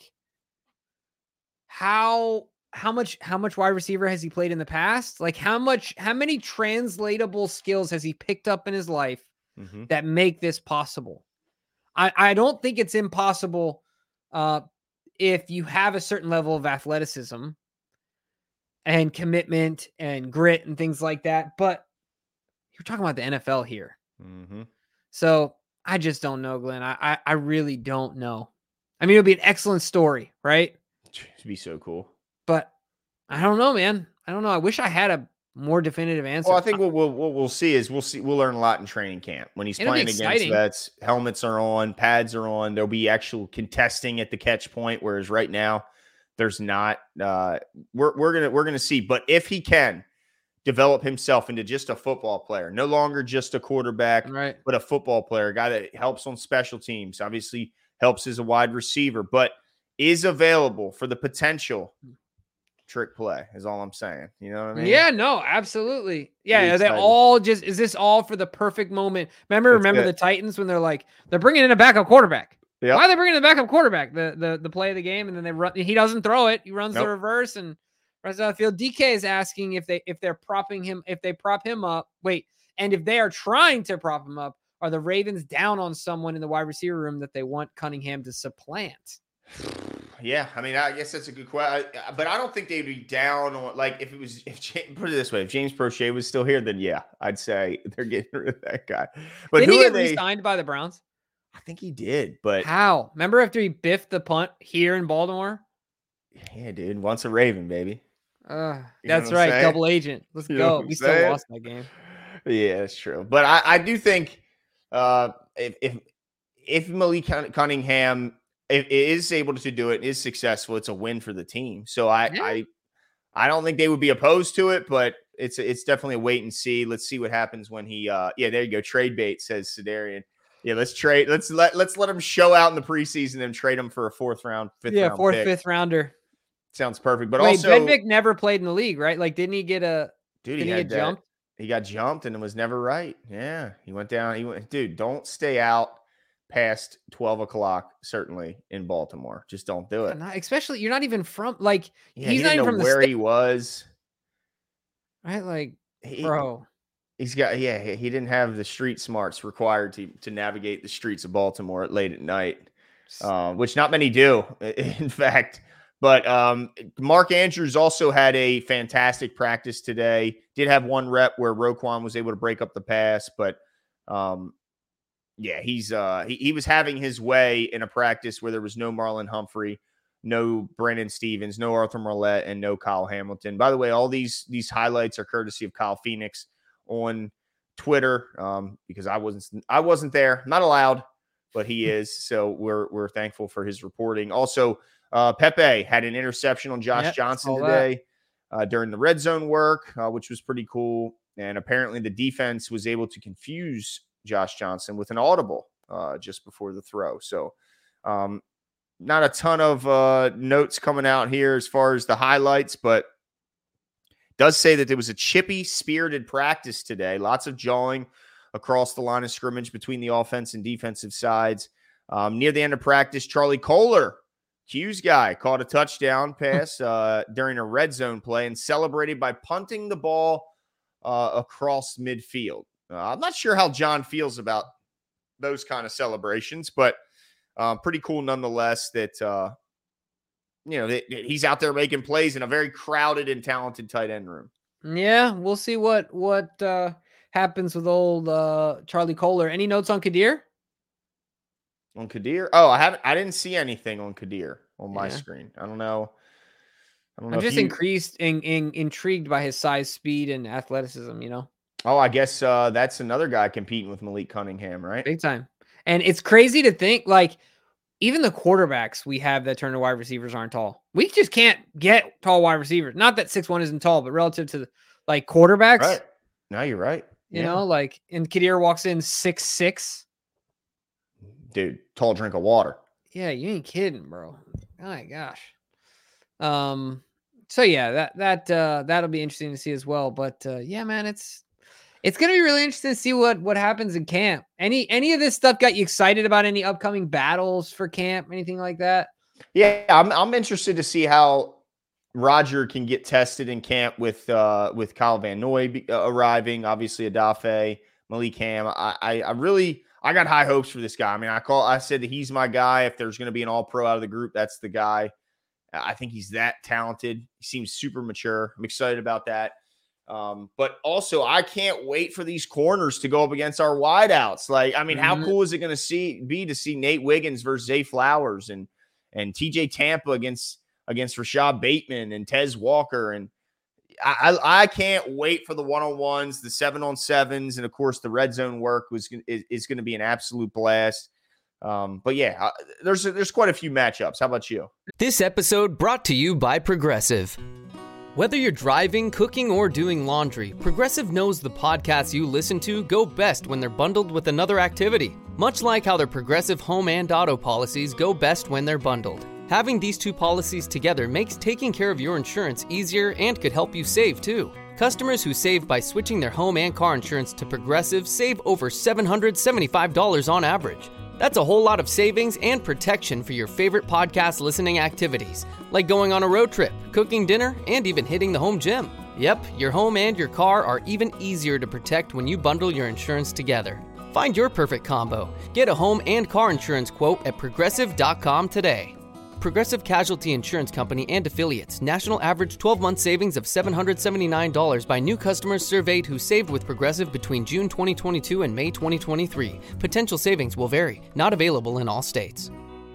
how much wide receiver has he played in the past? Like, how many translatable skills has he picked up in his life that make this possible? I don't think it's impossible if you have a certain level of athleticism and commitment and grit and things like that. But you're talking about the NFL here. Mm-hmm. So I just don't know, Glenn. I really don't know. I mean, it would be an excellent story, right? It'd be so cool. But I don't know, man. I don't know. I wish I had a more definitive answer. Well, I think what we'll see is we'll learn a lot in training camp when he's playing against vets. Helmets are on, pads are on. There'll be actual contesting at the catch point, whereas right now there's not. We're gonna see, but if he can develop himself into just a football player, no longer just a quarterback, right, but a football player, a guy that helps on special teams, obviously helps as a wide receiver, but is available for the potential trick play is all I'm saying. You know what I mean? Yeah, no, absolutely. Yeah, they all just, is this all for the perfect moment? Remember the Titans when they're bringing in a backup quarterback. Yep. Why are they bringing in a backup quarterback? The play of the game, and then they run. He doesn't throw it. He runs the reverse and runs out of the field. DK is asking if they're propping him, if they prop him up. Wait, and if they are trying to prop him up, are the Ravens down on someone in the wide receiver room that they want Cunningham to supplant? Yeah, I mean, I guess that's a good question, but I don't think they'd be down on, like, put it this way, if James Prochet was still here, then yeah, I'd say they're getting rid of that guy. But didn't he get re-signed by the Browns? I think he did, but how? Remember after he biffed the punt here in Baltimore? Yeah, dude, once a Raven, baby. That's right, double agent. Let's go. We still lost that game. Yeah, that's true. But I do think if Malik Cunningham is able to do it, is successful, it's a win for the team. So I don't think they would be opposed to it, but it's definitely a wait and see. Let's see what happens when he there you go. Trade bait, says Sedarian. Yeah, let's trade. Let's let him show out in the preseason and trade him for a fifth round pick. Fifth rounder. Sounds perfect. But wait, also Benvick never played in the league, right? Like, didn't he get a dude? He got jumped. He got jumped and it was never right. Yeah, he went down. Dude, don't stay out past 12 o'clock, certainly in Baltimore. Just don't do it. Especially, you're not even from, like, he's not even from where he was. Right? Like, bro. He's got, he didn't have the street smarts required to navigate the streets of Baltimore late at night, which not many do, in fact. But Mark Andrews also had a fantastic practice today. Did have one rep where Roquan was able to break up the pass, but he was having his way in a practice where there was no Marlon Humphrey, no Brandon Stevens, no Arthur Marlette, and no Kyle Hamilton. By the way, all these highlights are courtesy of Kyle Phoenix on Twitter, because I wasn't there, I'm not allowed, but he is. So we're thankful for his reporting. Also, Pepe had an interception on Josh Johnson today during the red zone work, which was pretty cool. And apparently the defense was able to confuse Josh Johnson with an audible just before the throw. So not a ton of notes coming out here as far as the highlights, but does say that there was a chippy, spirited practice today. Lots of jawing across the line of scrimmage between the offense and defensive sides. Near the end of practice, Charlie Kohler, Q's guy, caught a touchdown pass during a red zone play and celebrated by punting the ball across midfield. I'm not sure how John feels about those kind of celebrations, but pretty cool nonetheless that he's out there making plays in a very crowded and talented tight end room. Yeah, we'll see what happens with old Charlie Kohler. Any notes on Kadir? On Kadir? Oh, I didn't see anything on Kadir on my screen. I don't know. I'm just intrigued by his size, speed, and athleticism, Oh, I guess that's another guy competing with Malik Cunningham, right? Big time. And it's crazy to think, like, even the quarterbacks we have that turn to wide receivers aren't tall. We just can't get tall wide receivers. Not that 6'1" isn't tall, but relative to like quarterbacks. Right. No, you're right. You know, like, and Kadir walks in 6'6". Dude, tall drink of water. Yeah, you ain't kidding, bro. Oh my gosh. So yeah, that'll be interesting to see as well. But yeah, man, it's gonna be really interesting to see what happens in camp. Any of this stuff got you excited about any upcoming battles for camp, anything like that? Yeah, I'm interested to see how Roger can get tested in camp with Kyle Van Noy arriving, obviously Adafe, Malik Ham. I got high hopes for this guy. I mean, I said that he's my guy. If there's going to be an all-pro out of the group, that's the guy. I think he's that talented. He seems super mature. I'm excited about that. But also, I can't wait for these corners to go up against our wideouts. Like, I mean, how cool is it going to be to see Nate Wiggins versus Zay Flowers and TJ Tampa against Rashad Bateman and Tez Walker? And I can't wait for the one-on-ones, the 7-on-7s, and of course the red zone work is going to be an absolute blast. But yeah, there's quite a few matchups. How about you? This episode brought to you by Progressive. Whether you're driving, cooking, or doing laundry, Progressive knows the podcasts you listen to go best when they're bundled with another activity. Much like how their Progressive home and auto policies go best when they're bundled. Having these two policies together makes taking care of your insurance easier and could help you save, too. Customers who save by switching their home and car insurance to Progressive save over $775 on average. That's a whole lot of savings and protection for your favorite podcast listening activities, like going on a road trip, cooking dinner, and even hitting the home gym. Yep, your home and your car are even easier to protect when you bundle your insurance together. Find your perfect combo. Get a home and car insurance quote at Progressive.com today. Progressive Casualty Insurance Company and Affiliates. National average 12-month savings of $779 by new customers surveyed who saved with Progressive between June 2022 and May 2023. Potential savings will vary. Not available in all states.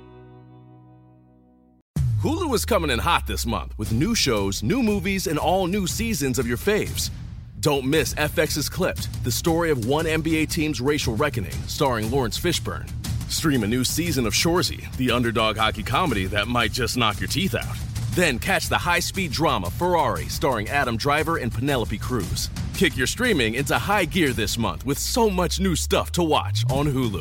Hulu is coming in hot this month with new shows, new movies, and all new seasons of your faves. Don't miss FX's Clipped, the story of one NBA team's racial reckoning, starring Lawrence Fishburne. Stream a new season of Shoresy, the underdog hockey comedy that might just knock your teeth out. Then catch the high-speed drama Ferrari, starring Adam Driver and Penelope Cruz. Kick your streaming into high gear this month with so much new stuff to watch on Hulu.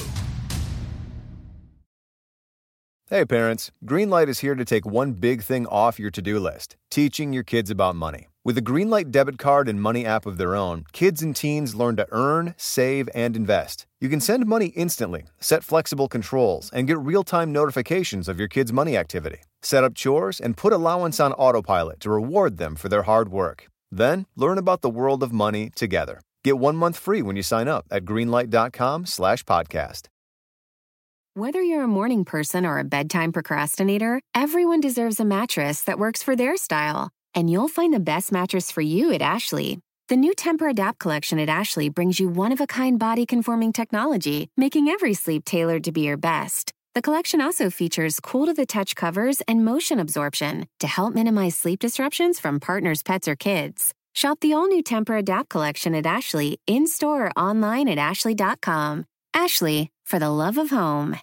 Hey parents, Greenlight is here to take one big thing off your to-do list, teaching your kids about money. With a Greenlight debit card and money app of their own, kids and teens learn to earn, save, and invest. You can send money instantly, set flexible controls, and get real-time notifications of your kids' money activity. Set up chores and put allowance on autopilot to reward them for their hard work. Then, learn about the world of money together. Get 1 month free when you sign up at greenlight.com/podcast. Whether you're a morning person or a bedtime procrastinator, everyone deserves a mattress that works for their style. And you'll find the best mattress for you at Ashley. The new Tempur-Adapt collection at Ashley brings you one-of-a-kind body-conforming technology, making every sleep tailored to be your best. The collection also features cool-to-the-touch covers and motion absorption to help minimize sleep disruptions from partners, pets, or kids. Shop the all-new Tempur-Adapt collection at Ashley, in-store or online at ashley.com. Ashley, for the love of home.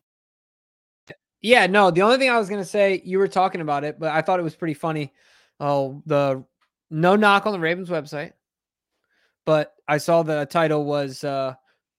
Yeah, no, the only thing I was going to say, you were talking about it, but I thought it was pretty funny. Oh, the no knock on the Ravens website, but I saw the title was, I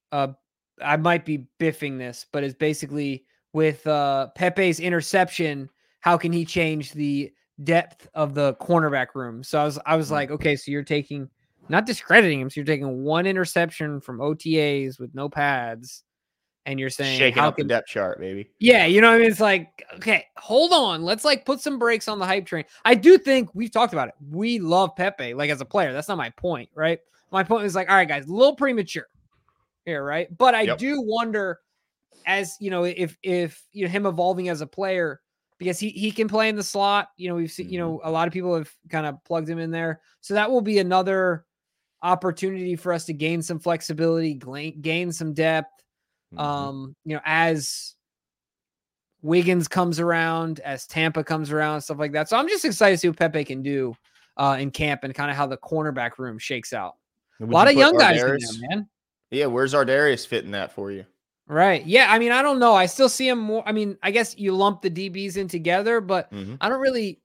might be biffing this, but it's basically with Pepe's interception, how can he change the depth of the cornerback room? So I was like, okay, so you're taking, not discrediting him, so you're taking one interception from OTAs with no pads, and you're saying shaking up the depth chart, baby. Yeah, you know what I mean? It's like, okay, hold on. Let's like put some brakes on the hype train. I do think we've talked about it. We love Pepe, like as a player. That's not my point, right? My point is like, all right, guys, a little premature here, right? But I do wonder, as you know, if you know him evolving as a player, because he can play in the slot. You know, we've seen, you know, a lot of people have kind of plugged him in there. So that will be another opportunity for us to gain some flexibility, gain some depth. You know, as Wiggins comes around, as Tampa comes around, stuff like that. So I'm just excited to see what Pepe can do in camp and kind of how the cornerback room shakes out. A lot of young guys in there, man. Yeah, where's Ardarius fitting that for you? Right. Yeah, I mean, I don't know. I still see him more. I mean, I guess you lump the DBs in together, but I don't really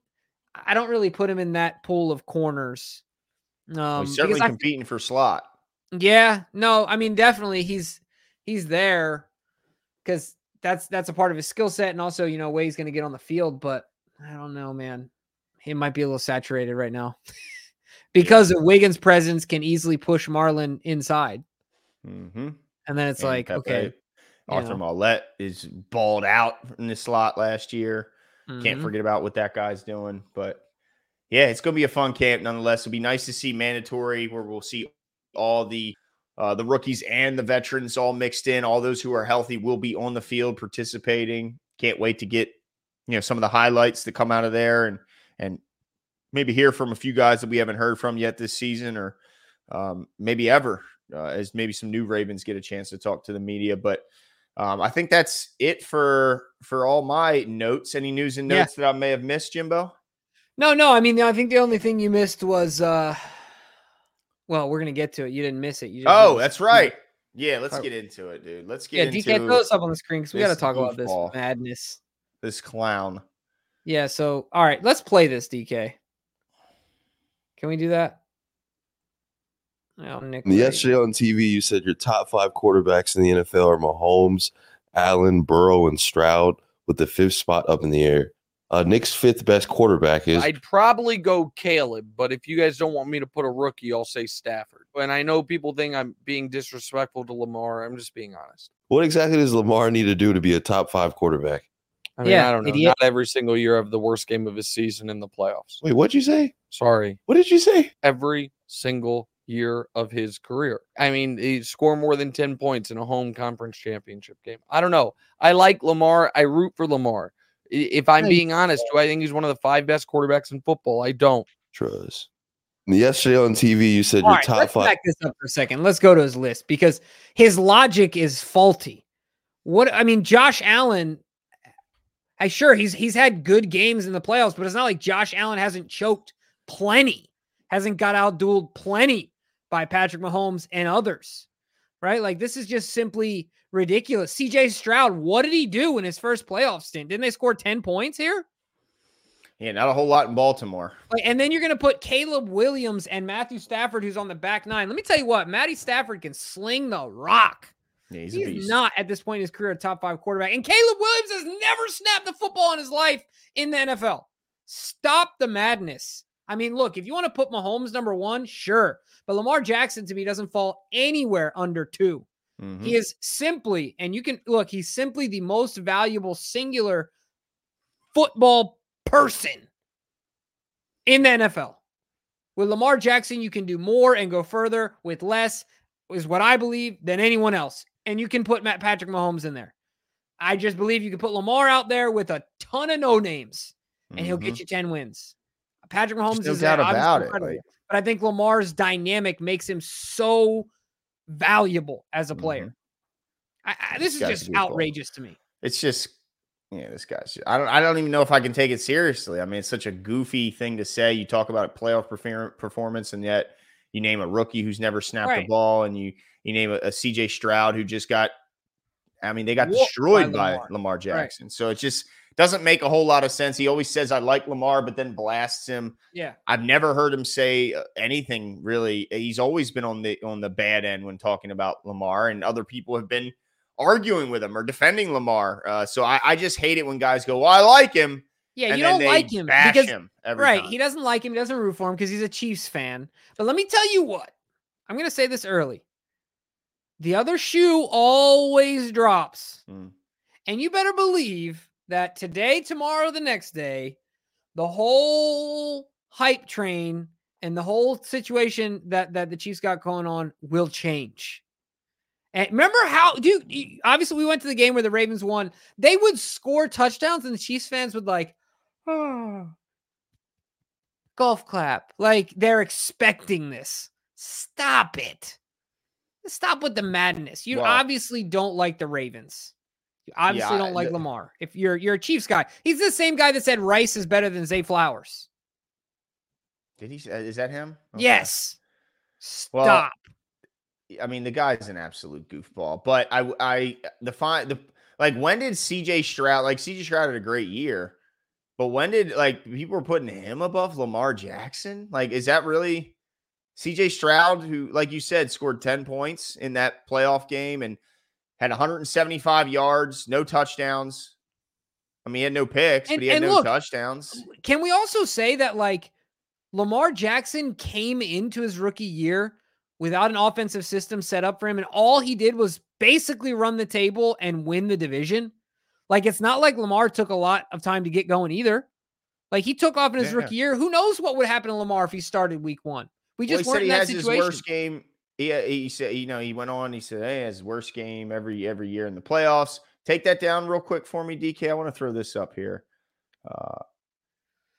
put him in that pool of corners. He's certainly competing for slot. Yeah, no, I mean, definitely he's there because that's a part of his skill set, and also, you know, way he's going to get on the field. But I don't know, man. He might be a little saturated right now because of Wiggins' presence can easily push Marlon inside. And then it's like, Pepe, okay. Arthur Mollett is balled out in the slot last year. Can't forget about what that guy's doing. But yeah, it's going to be a fun camp nonetheless. It'll be nice to see mandatory where we'll see all the rookies and the veterans all mixed in. All those who are healthy will be on the field participating. Can't wait to get, you know, some of the highlights that come out of there and maybe hear from a few guys that we haven't heard from yet this season, or maybe ever, as maybe some new Ravens get a chance to talk to the media. But I think that's it for all my notes. Any news and notes that I may have missed, Jimbo? No. I mean, I think the only thing you missed was, well, we're going to get to it. You didn't miss it. You just that's right. Yeah, let's get into it, dude. Let's get into DK, throw this up on the screen because we got to talk about this madness. This clown. Yeah, so, all right, let's play this, DK. Can we do that? Yesterday on TV, you said your top 5 quarterbacks in the NFL are Mahomes, Allen, Burrow, and Stroud, with the 5th spot up in the air. Nick's 5th best quarterback is... I'd probably go Caleb, but if you guys don't want me to put a rookie, I'll say Stafford. And I know people think I'm being disrespectful to Lamar. I'm just being honest. What exactly does Lamar need to do to be a top 5 quarterback? I mean, I don't know. Idiot. Not every single year of the worst game of his season in the playoffs. Wait, what'd you say? Sorry. What did you say? Every single year of his career. I mean, he scored more than 10 points in a home conference championship game. I don't know. I like Lamar. I root for Lamar. If I'm being honest, do I think he's one of the 5 best quarterbacks in football? I don't. Trust. Yesterday on TV, you said your top let's 5. Back this up for a second. Let's go to his list because his logic is faulty. Josh Allen, he's had good games in the playoffs, but it's not like Josh Allen hasn't choked plenty, hasn't got outdueled plenty by Patrick Mahomes and others, right? Like, this is just simply ridiculous. CJ Stroud, what did he do in his first playoff stint? Didn't they score 10 points here? Yeah, not a whole lot in Baltimore. And then you're going to put Caleb Williams and Matthew Stafford, who's on the back 9. Let me tell you what, Matty Stafford can sling the rock. Yeah, he's not, at this point in his career, a top 5 quarterback. And Caleb Williams has never snapped the football in his life in the NFL. Stop the madness. I mean, look, if you want to put Mahomes number 1, sure. But Lamar Jackson, to me, doesn't fall anywhere under 2. Mm-hmm. He is simply, and you can look, he's simply the most valuable singular football person in the NFL. With Lamar Jackson, you can do more and go further with less, is what I believe, than anyone else. And you can put Patrick Mahomes in there. I just believe you can put Lamar out there with a ton of no-names, and he'll get you 10 wins. Patrick Mahomes is doubt about it. But I think Lamar's dynamic makes him so valuable as a player. This is just outrageous to me. It's just, this guy's. I don't even know if I can take it seriously. I mean, it's such a goofy thing to say. You talk about a playoff performance, and yet you name a rookie who's never snapped the ball, and you name a CJ Stroud who just got. I mean, they got destroyed by Lamar Jackson. Right. So it just doesn't make a whole lot of sense. He always says, I like Lamar, but then blasts him. Yeah. I've never heard him say anything really. He's always been on the bad end when talking about Lamar, and other people have been arguing with him or defending Lamar. So I just hate it when guys go, well, I like him. Yeah, you don't like him because him right. Time. He doesn't like him. He doesn't root for him because he's a Chiefs fan. But let me tell you what, I'm going to say this early. The other shoe always drops. And you better believe that today, tomorrow, the next day, the whole hype train and the whole situation that the Chiefs got going on will change. And remember how, dude, obviously we went to the game where the Ravens won. They would score touchdowns and the Chiefs fans would golf clap. Like they're expecting this. Stop it. Stop with the madness. You obviously don't like the Ravens. You obviously don't like Lamar. If you're a Chiefs guy, he's the same guy that said Rice is better than Zay Flowers. Did he? Is that him? Okay. Yes. Stop. I mean, the guy's an absolute goofball. But when did CJ Stroud? Like CJ Stroud had a great year, but when did people were putting him above Lamar Jackson? Like, is that really CJ Stroud, who, like you said, scored 10 points in that playoff game and had 175 yards, no touchdowns. I mean, he had no picks, but he had no touchdowns. Can we also say that Lamar Jackson came into his rookie year without an offensive system set up for him, and all he did was basically run the table and win the division? It's not like Lamar took a lot of time to get going either. He took off in his rookie year. Who knows what would happen to Lamar if he started week 1? We just weren't in that situation. His worst game. He said, he went on. He said, "Hey, his worst game every year in the playoffs." Take that down real quick for me, DK. I want to throw this up here.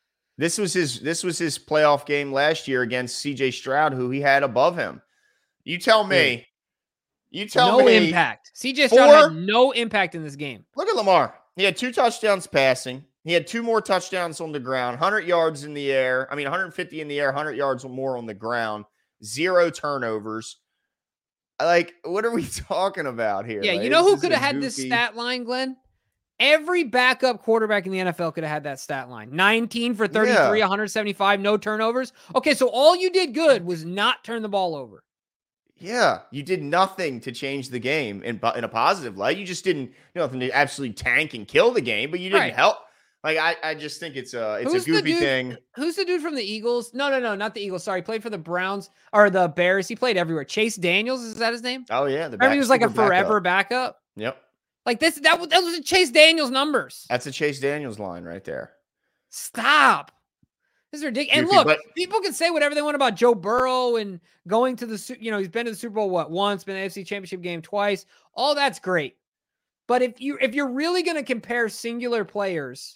This was his playoff game last year against CJ Stroud, who he had above him. You tell me. No impact. CJ Stroud had no impact in this game. Look at Lamar. He had 2 touchdowns passing. He had 2 more touchdowns on the ground, 100 yards in the air. 150 in the air, 100 yards or more on the ground. 0 turnovers. Like, what are we talking about here? Yeah, like, you know who could have had this stat line, Glenn? Every backup quarterback in the NFL could have had that stat line. 19 for 33, 175, no turnovers. Okay, so all you did good was not turn the ball over. Yeah, you did nothing to change the game in a positive light. You just didn't nothing to absolutely tank and kill the game, but you didn't help. Like I just think it's a goofy thing. Who's the dude from the Eagles? No, not the Eagles. Sorry, he played for the Browns or the Bears. He played everywhere. Chase Daniels, is that his name? Oh yeah, he was like a forever backup. Yep. Like that was a Chase Daniels numbers. That's a Chase Daniels line right there. Stop. This is ridiculous. And look, people can say whatever they want about Joe Burrow and going to the, he's been to the Super Bowl once, been to the AFC Championship game twice. All that's great. But if you're really going to compare singular players,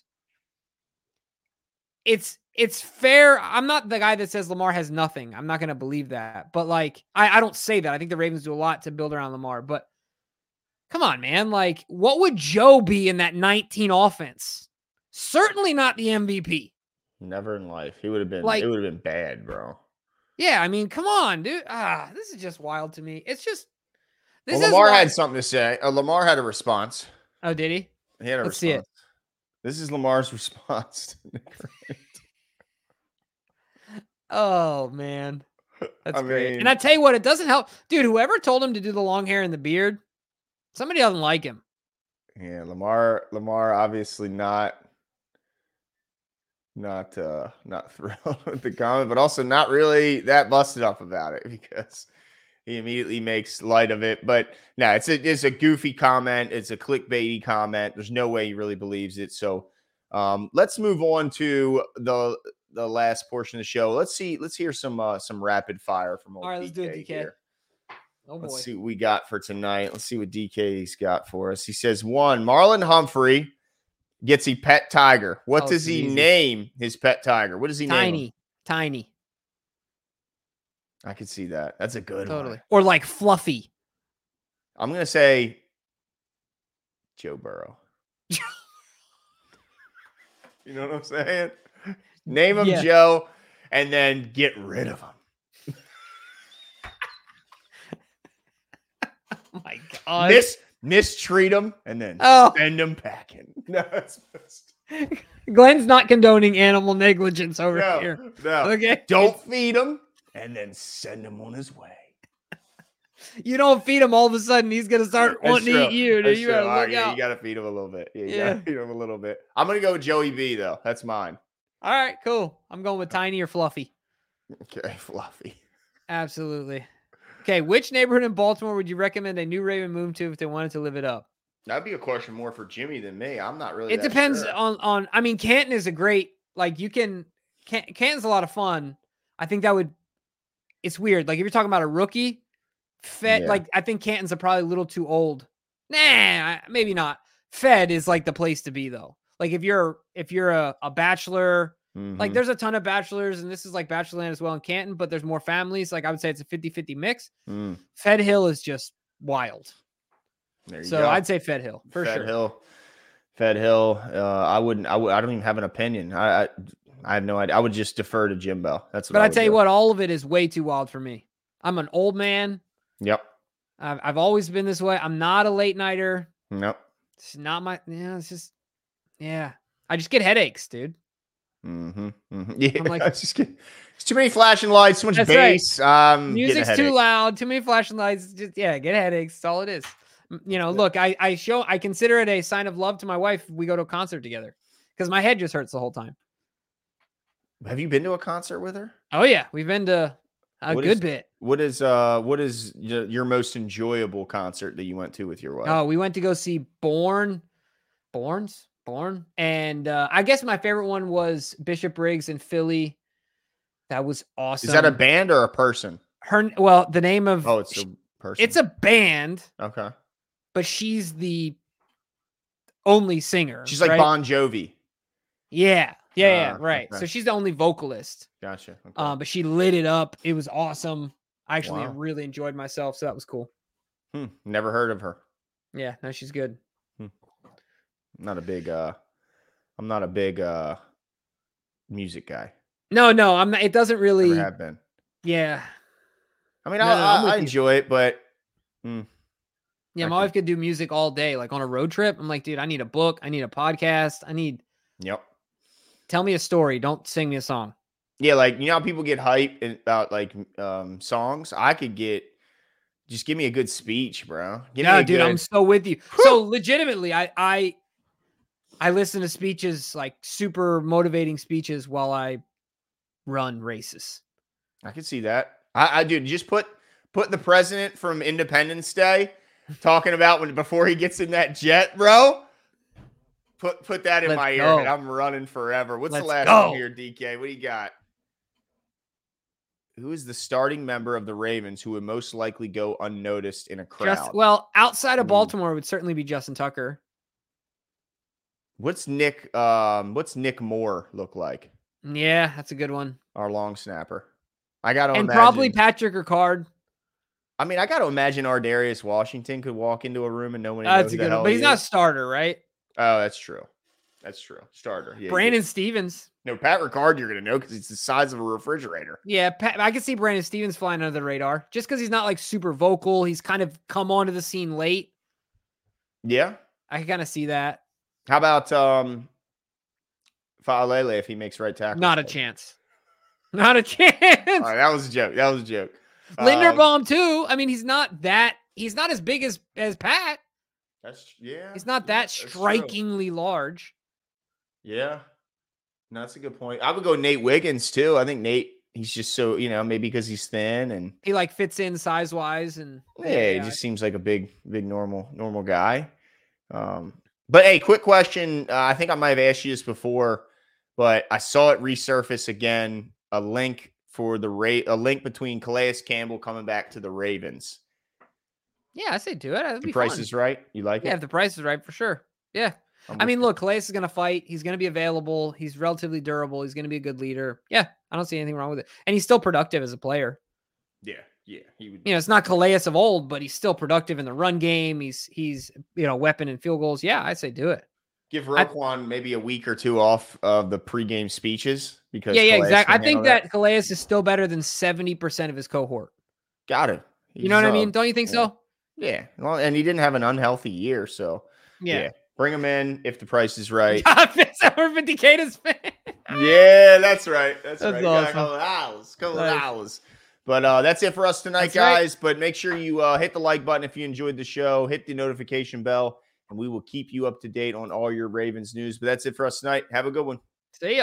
it's fair. I'm not the guy that says Lamar has nothing. I'm not going to believe that. But like, I don't say that. I think the Ravens do a lot to build around Lamar. But come on, man. Like, what would Joe be in that 19 offense? Certainly not the MVP. Never in life. He would have been like, it would have been bad, bro. Yeah, I mean, come on, dude. This is just wild to me. It's just Lamar had something to say. Lamar had a response. Oh, did he? He had a response. See it. This is Lamar's response to Nick Wright. Oh, man. That's great. And I tell you what, it doesn't help. Dude, whoever told him to do the long hair and the beard, somebody doesn't like him. Yeah, Lamar obviously not thrilled with the comment, but also not really that busted up about it because he immediately makes light of it. But no, it's a goofy comment. It's a clickbaity comment. There's no way he really believes it. So let's move on to the last portion of the show. Let's hear some rapid fire from old DK. All right, let's do it, DK. Here. Oh boy. Let's see what we got for tonight. Let's see what DK's got for us. He says, 1, Marlon Humphrey gets a pet tiger. What does he name his pet tiger? What does he name him? Tiny. I could see that. That's a good one. Or like Fluffy. I'm going to say Joe Burrow. You know what I'm saying? Name him Joe and then get rid of him. Oh my God. Mistreat him and then send him packing. No, that's Glenn's not condoning animal negligence over here. No. Okay. Don't feed him and then send him on his way. You don't feed him, all of a sudden he's gonna start wanting to eat you. Dude. You gotta look out. You gotta feed him a little bit. You gotta feed him a little bit. I'm gonna go with Joey B though. That's mine. All right, cool. I'm going with Tiny or Fluffy. Okay, Fluffy. Absolutely. Okay, which neighborhood in Baltimore would you recommend a new Raven move to if they wanted to live it up? That'd be a question more for Jimmy than me. I'm not really. It depends on. I mean, Canton is a great. Like Canton's a lot of fun. I think that would. It's weird. Like if you're talking about a rookie, like I think Canton's probably a little too old. Nah, maybe not. Fed is like the place to be though. Like if you're a bachelor. Like there's a ton of bachelors and this is like Bachelorland as well in Canton, but there's more families. Like I would say it's a 50-50 mix. Fed Hill is just wild. There you go. I'd say Fed Hill for sure. Fed Hill. I don't even have an opinion. I have no idea. I would just defer to Jimbo. That's what But I tell you what, all of it is way too wild for me. I'm an old man. Yep. I've always been this way. I'm not a late nighter. Nope. It's not my, it's just, I just get headaches, dude. Yeah, I'm like, it's too many flashing lights, too much bass. Right. Music's too loud, too many flashing lights. Just get headaches. That's all it is. Look, I consider it a sign of love to my wife if we go to a concert together because my head just hurts the whole time. Have you been to a concert with her? Oh yeah, we've been to a good bit. What is your most enjoyable concert that you went to with your wife? Oh, we went to go see Born. And I guess my favorite one was Bishop Briggs in Philly. That was awesome. Is that a band or a person? The name of it's a person. It's a band. Okay. But she's the only singer. She's like Bon Jovi. Yeah. Yeah, right. Okay. So she's the only vocalist. Gotcha. Okay. But she lit it up. It was awesome. I actually really enjoyed myself, so that was cool. Never heard of her. Yeah, no, she's good. I'm not a big music guy. No, I'm not. It doesn't really Never have been. Yeah. I mean, I enjoy it, but yeah, my wife could do music all day, like on a road trip. I'm like, dude, I need a book, I need a podcast, Yep. Tell me a story. Don't sing me a song. Yeah, like how people get hype about like songs. I could just give me a good speech, bro. Dude, I'm so with you. So legitimately, I listen to speeches, like super motivating speeches, while I run races. I can see that. I do. Just put the president from Independence Day talking about before he gets in that jet, bro. Put that in my ear, and I'm running forever. What's the last one here, DK? What do you got? Who is the starting member of the Ravens who would most likely go unnoticed in a crowd? Outside of Baltimore, would certainly be Justin Tucker. What's Nick Moore look like? Yeah, that's a good one. Our long snapper. I got to imagine. And probably Patrick Ricard. I mean, I got to imagine Ardarius Washington could walk into a room and no one knows that's a good one, but he's not a starter, right? Oh, that's true. Starter. Yeah, Brandon Stevens. No, Pat Ricard you're going to know because it's the size of a refrigerator. Yeah, I can see Brandon Stevens flying under the radar just because he's not like super vocal. He's kind of come onto the scene late. Yeah. I can kind of see that. How about Fa'alele if he makes right tackle? Not a chance. Not a chance. All right, that was a joke. Linderbaum too. I mean, he's not as big as Pat. He's not that strikingly large. Yeah. No, that's a good point. I would go Nate Wiggins too. I think Nate, he's just so, maybe because he's thin and he like fits in size wise and he just seems like a big normal guy. But hey, quick question. I think I might have asked you this before, but I saw it resurface again. A link between Calais Campbell coming back to the Ravens. Yeah, I say do it. That'd be the price fun. is right. You like it? Yeah, if the price is right, for sure. Yeah. I mean, look, Calais is going to fight. He's going to be available. He's relatively durable. He's going to be a good leader. Yeah, I don't see anything wrong with it. And he's still productive as a player. Yeah. He would. It's not Calais of old, but he's still productive in the run game. He's weapon and field goals. Yeah, I'd say do it. Give Roquan maybe a week or two off of the pregame speeches because Calais exactly. I think that Calais is still better than 70% of his cohort. Got it. You know what I mean? Don't you think so? Yeah. Well, and he didn't have an unhealthy year, so yeah. Bring him in if the price is right. We're Vindicator's fan. Yeah, that's right. That's right. Awesome. Couple of hours. But that's it for us tonight, guys. Right. But make sure you hit the like button if you enjoyed the show. Hit the notification bell, and we will keep you up to date on all your Ravens news. But that's it for us tonight. Have a good one. See ya.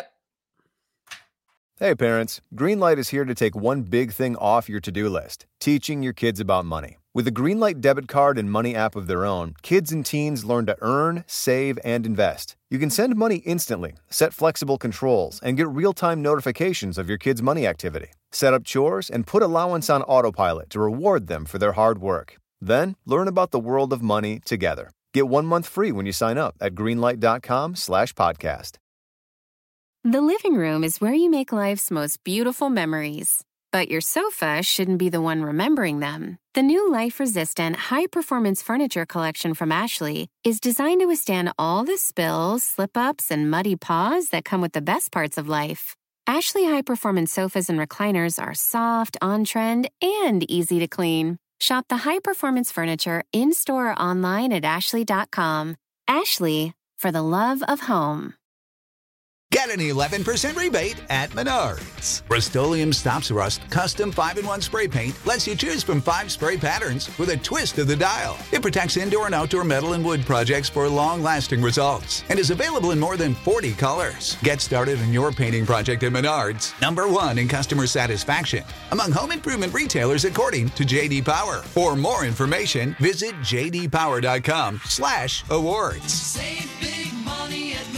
Hey, parents. Greenlight is here to take one big thing off your to-do list, teaching your kids about money. With a Greenlight debit card and money app of their own, kids and teens learn to earn, save, and invest. You can send money instantly, set flexible controls, and get real-time notifications of your kids' money activity. Set up chores and put allowance on autopilot to reward them for their hard work. Then, learn about the world of money together. Get 1 month free when you sign up at greenlight.com/podcast. The living room is where you make life's most beautiful memories. But your sofa shouldn't be the one remembering them. The new life-resistant, high-performance furniture collection from Ashley is designed to withstand all the spills, slip-ups, and muddy paws that come with the best parts of life. Ashley high-performance sofas and recliners are soft, on-trend, and easy to clean. Shop the high-performance furniture in-store or online at ashley.com. Ashley, for the love of home. Get an 11% rebate at Menards. Rust-Oleum Stops Rust Custom 5-in-1 Spray Paint lets you choose from 5 spray patterns with a twist of the dial. It protects indoor and outdoor metal and wood projects for long-lasting results and is available in more than 40 colors. Get started on your painting project at Menards, #1 in customer satisfaction among home improvement retailers according to J.D. Power. For more information, visit jdpower.com/awards. Save big money at Menards.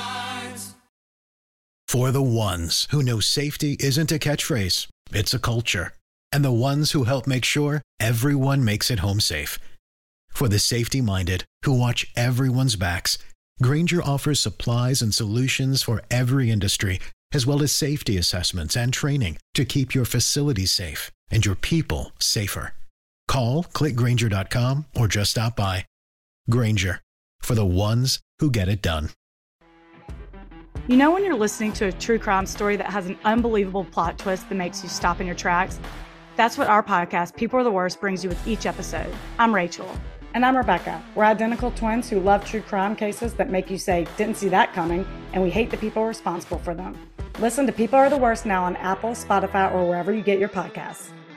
For the ones who know safety isn't a catchphrase, it's a culture. And the ones who help make sure everyone makes it home safe. For the safety-minded who watch everyone's backs Grainger offers supplies and solutions for every industry, as well as safety assessments and training to keep your facilities safe and your people safer. Call, click Grainger.com, or just stop by. Grainger, for the ones who get it done. You know when you're listening to a true crime story that has an unbelievable plot twist that makes you stop in your tracks? That's what our podcast, People Are the Worst, brings you with each episode. I'm Rachel. And I'm Rebecca. We're identical twins who love true crime cases that make you say, didn't see that coming, and we hate the people responsible for them. Listen to People Are the Worst now on Apple, Spotify, or wherever you get your podcasts.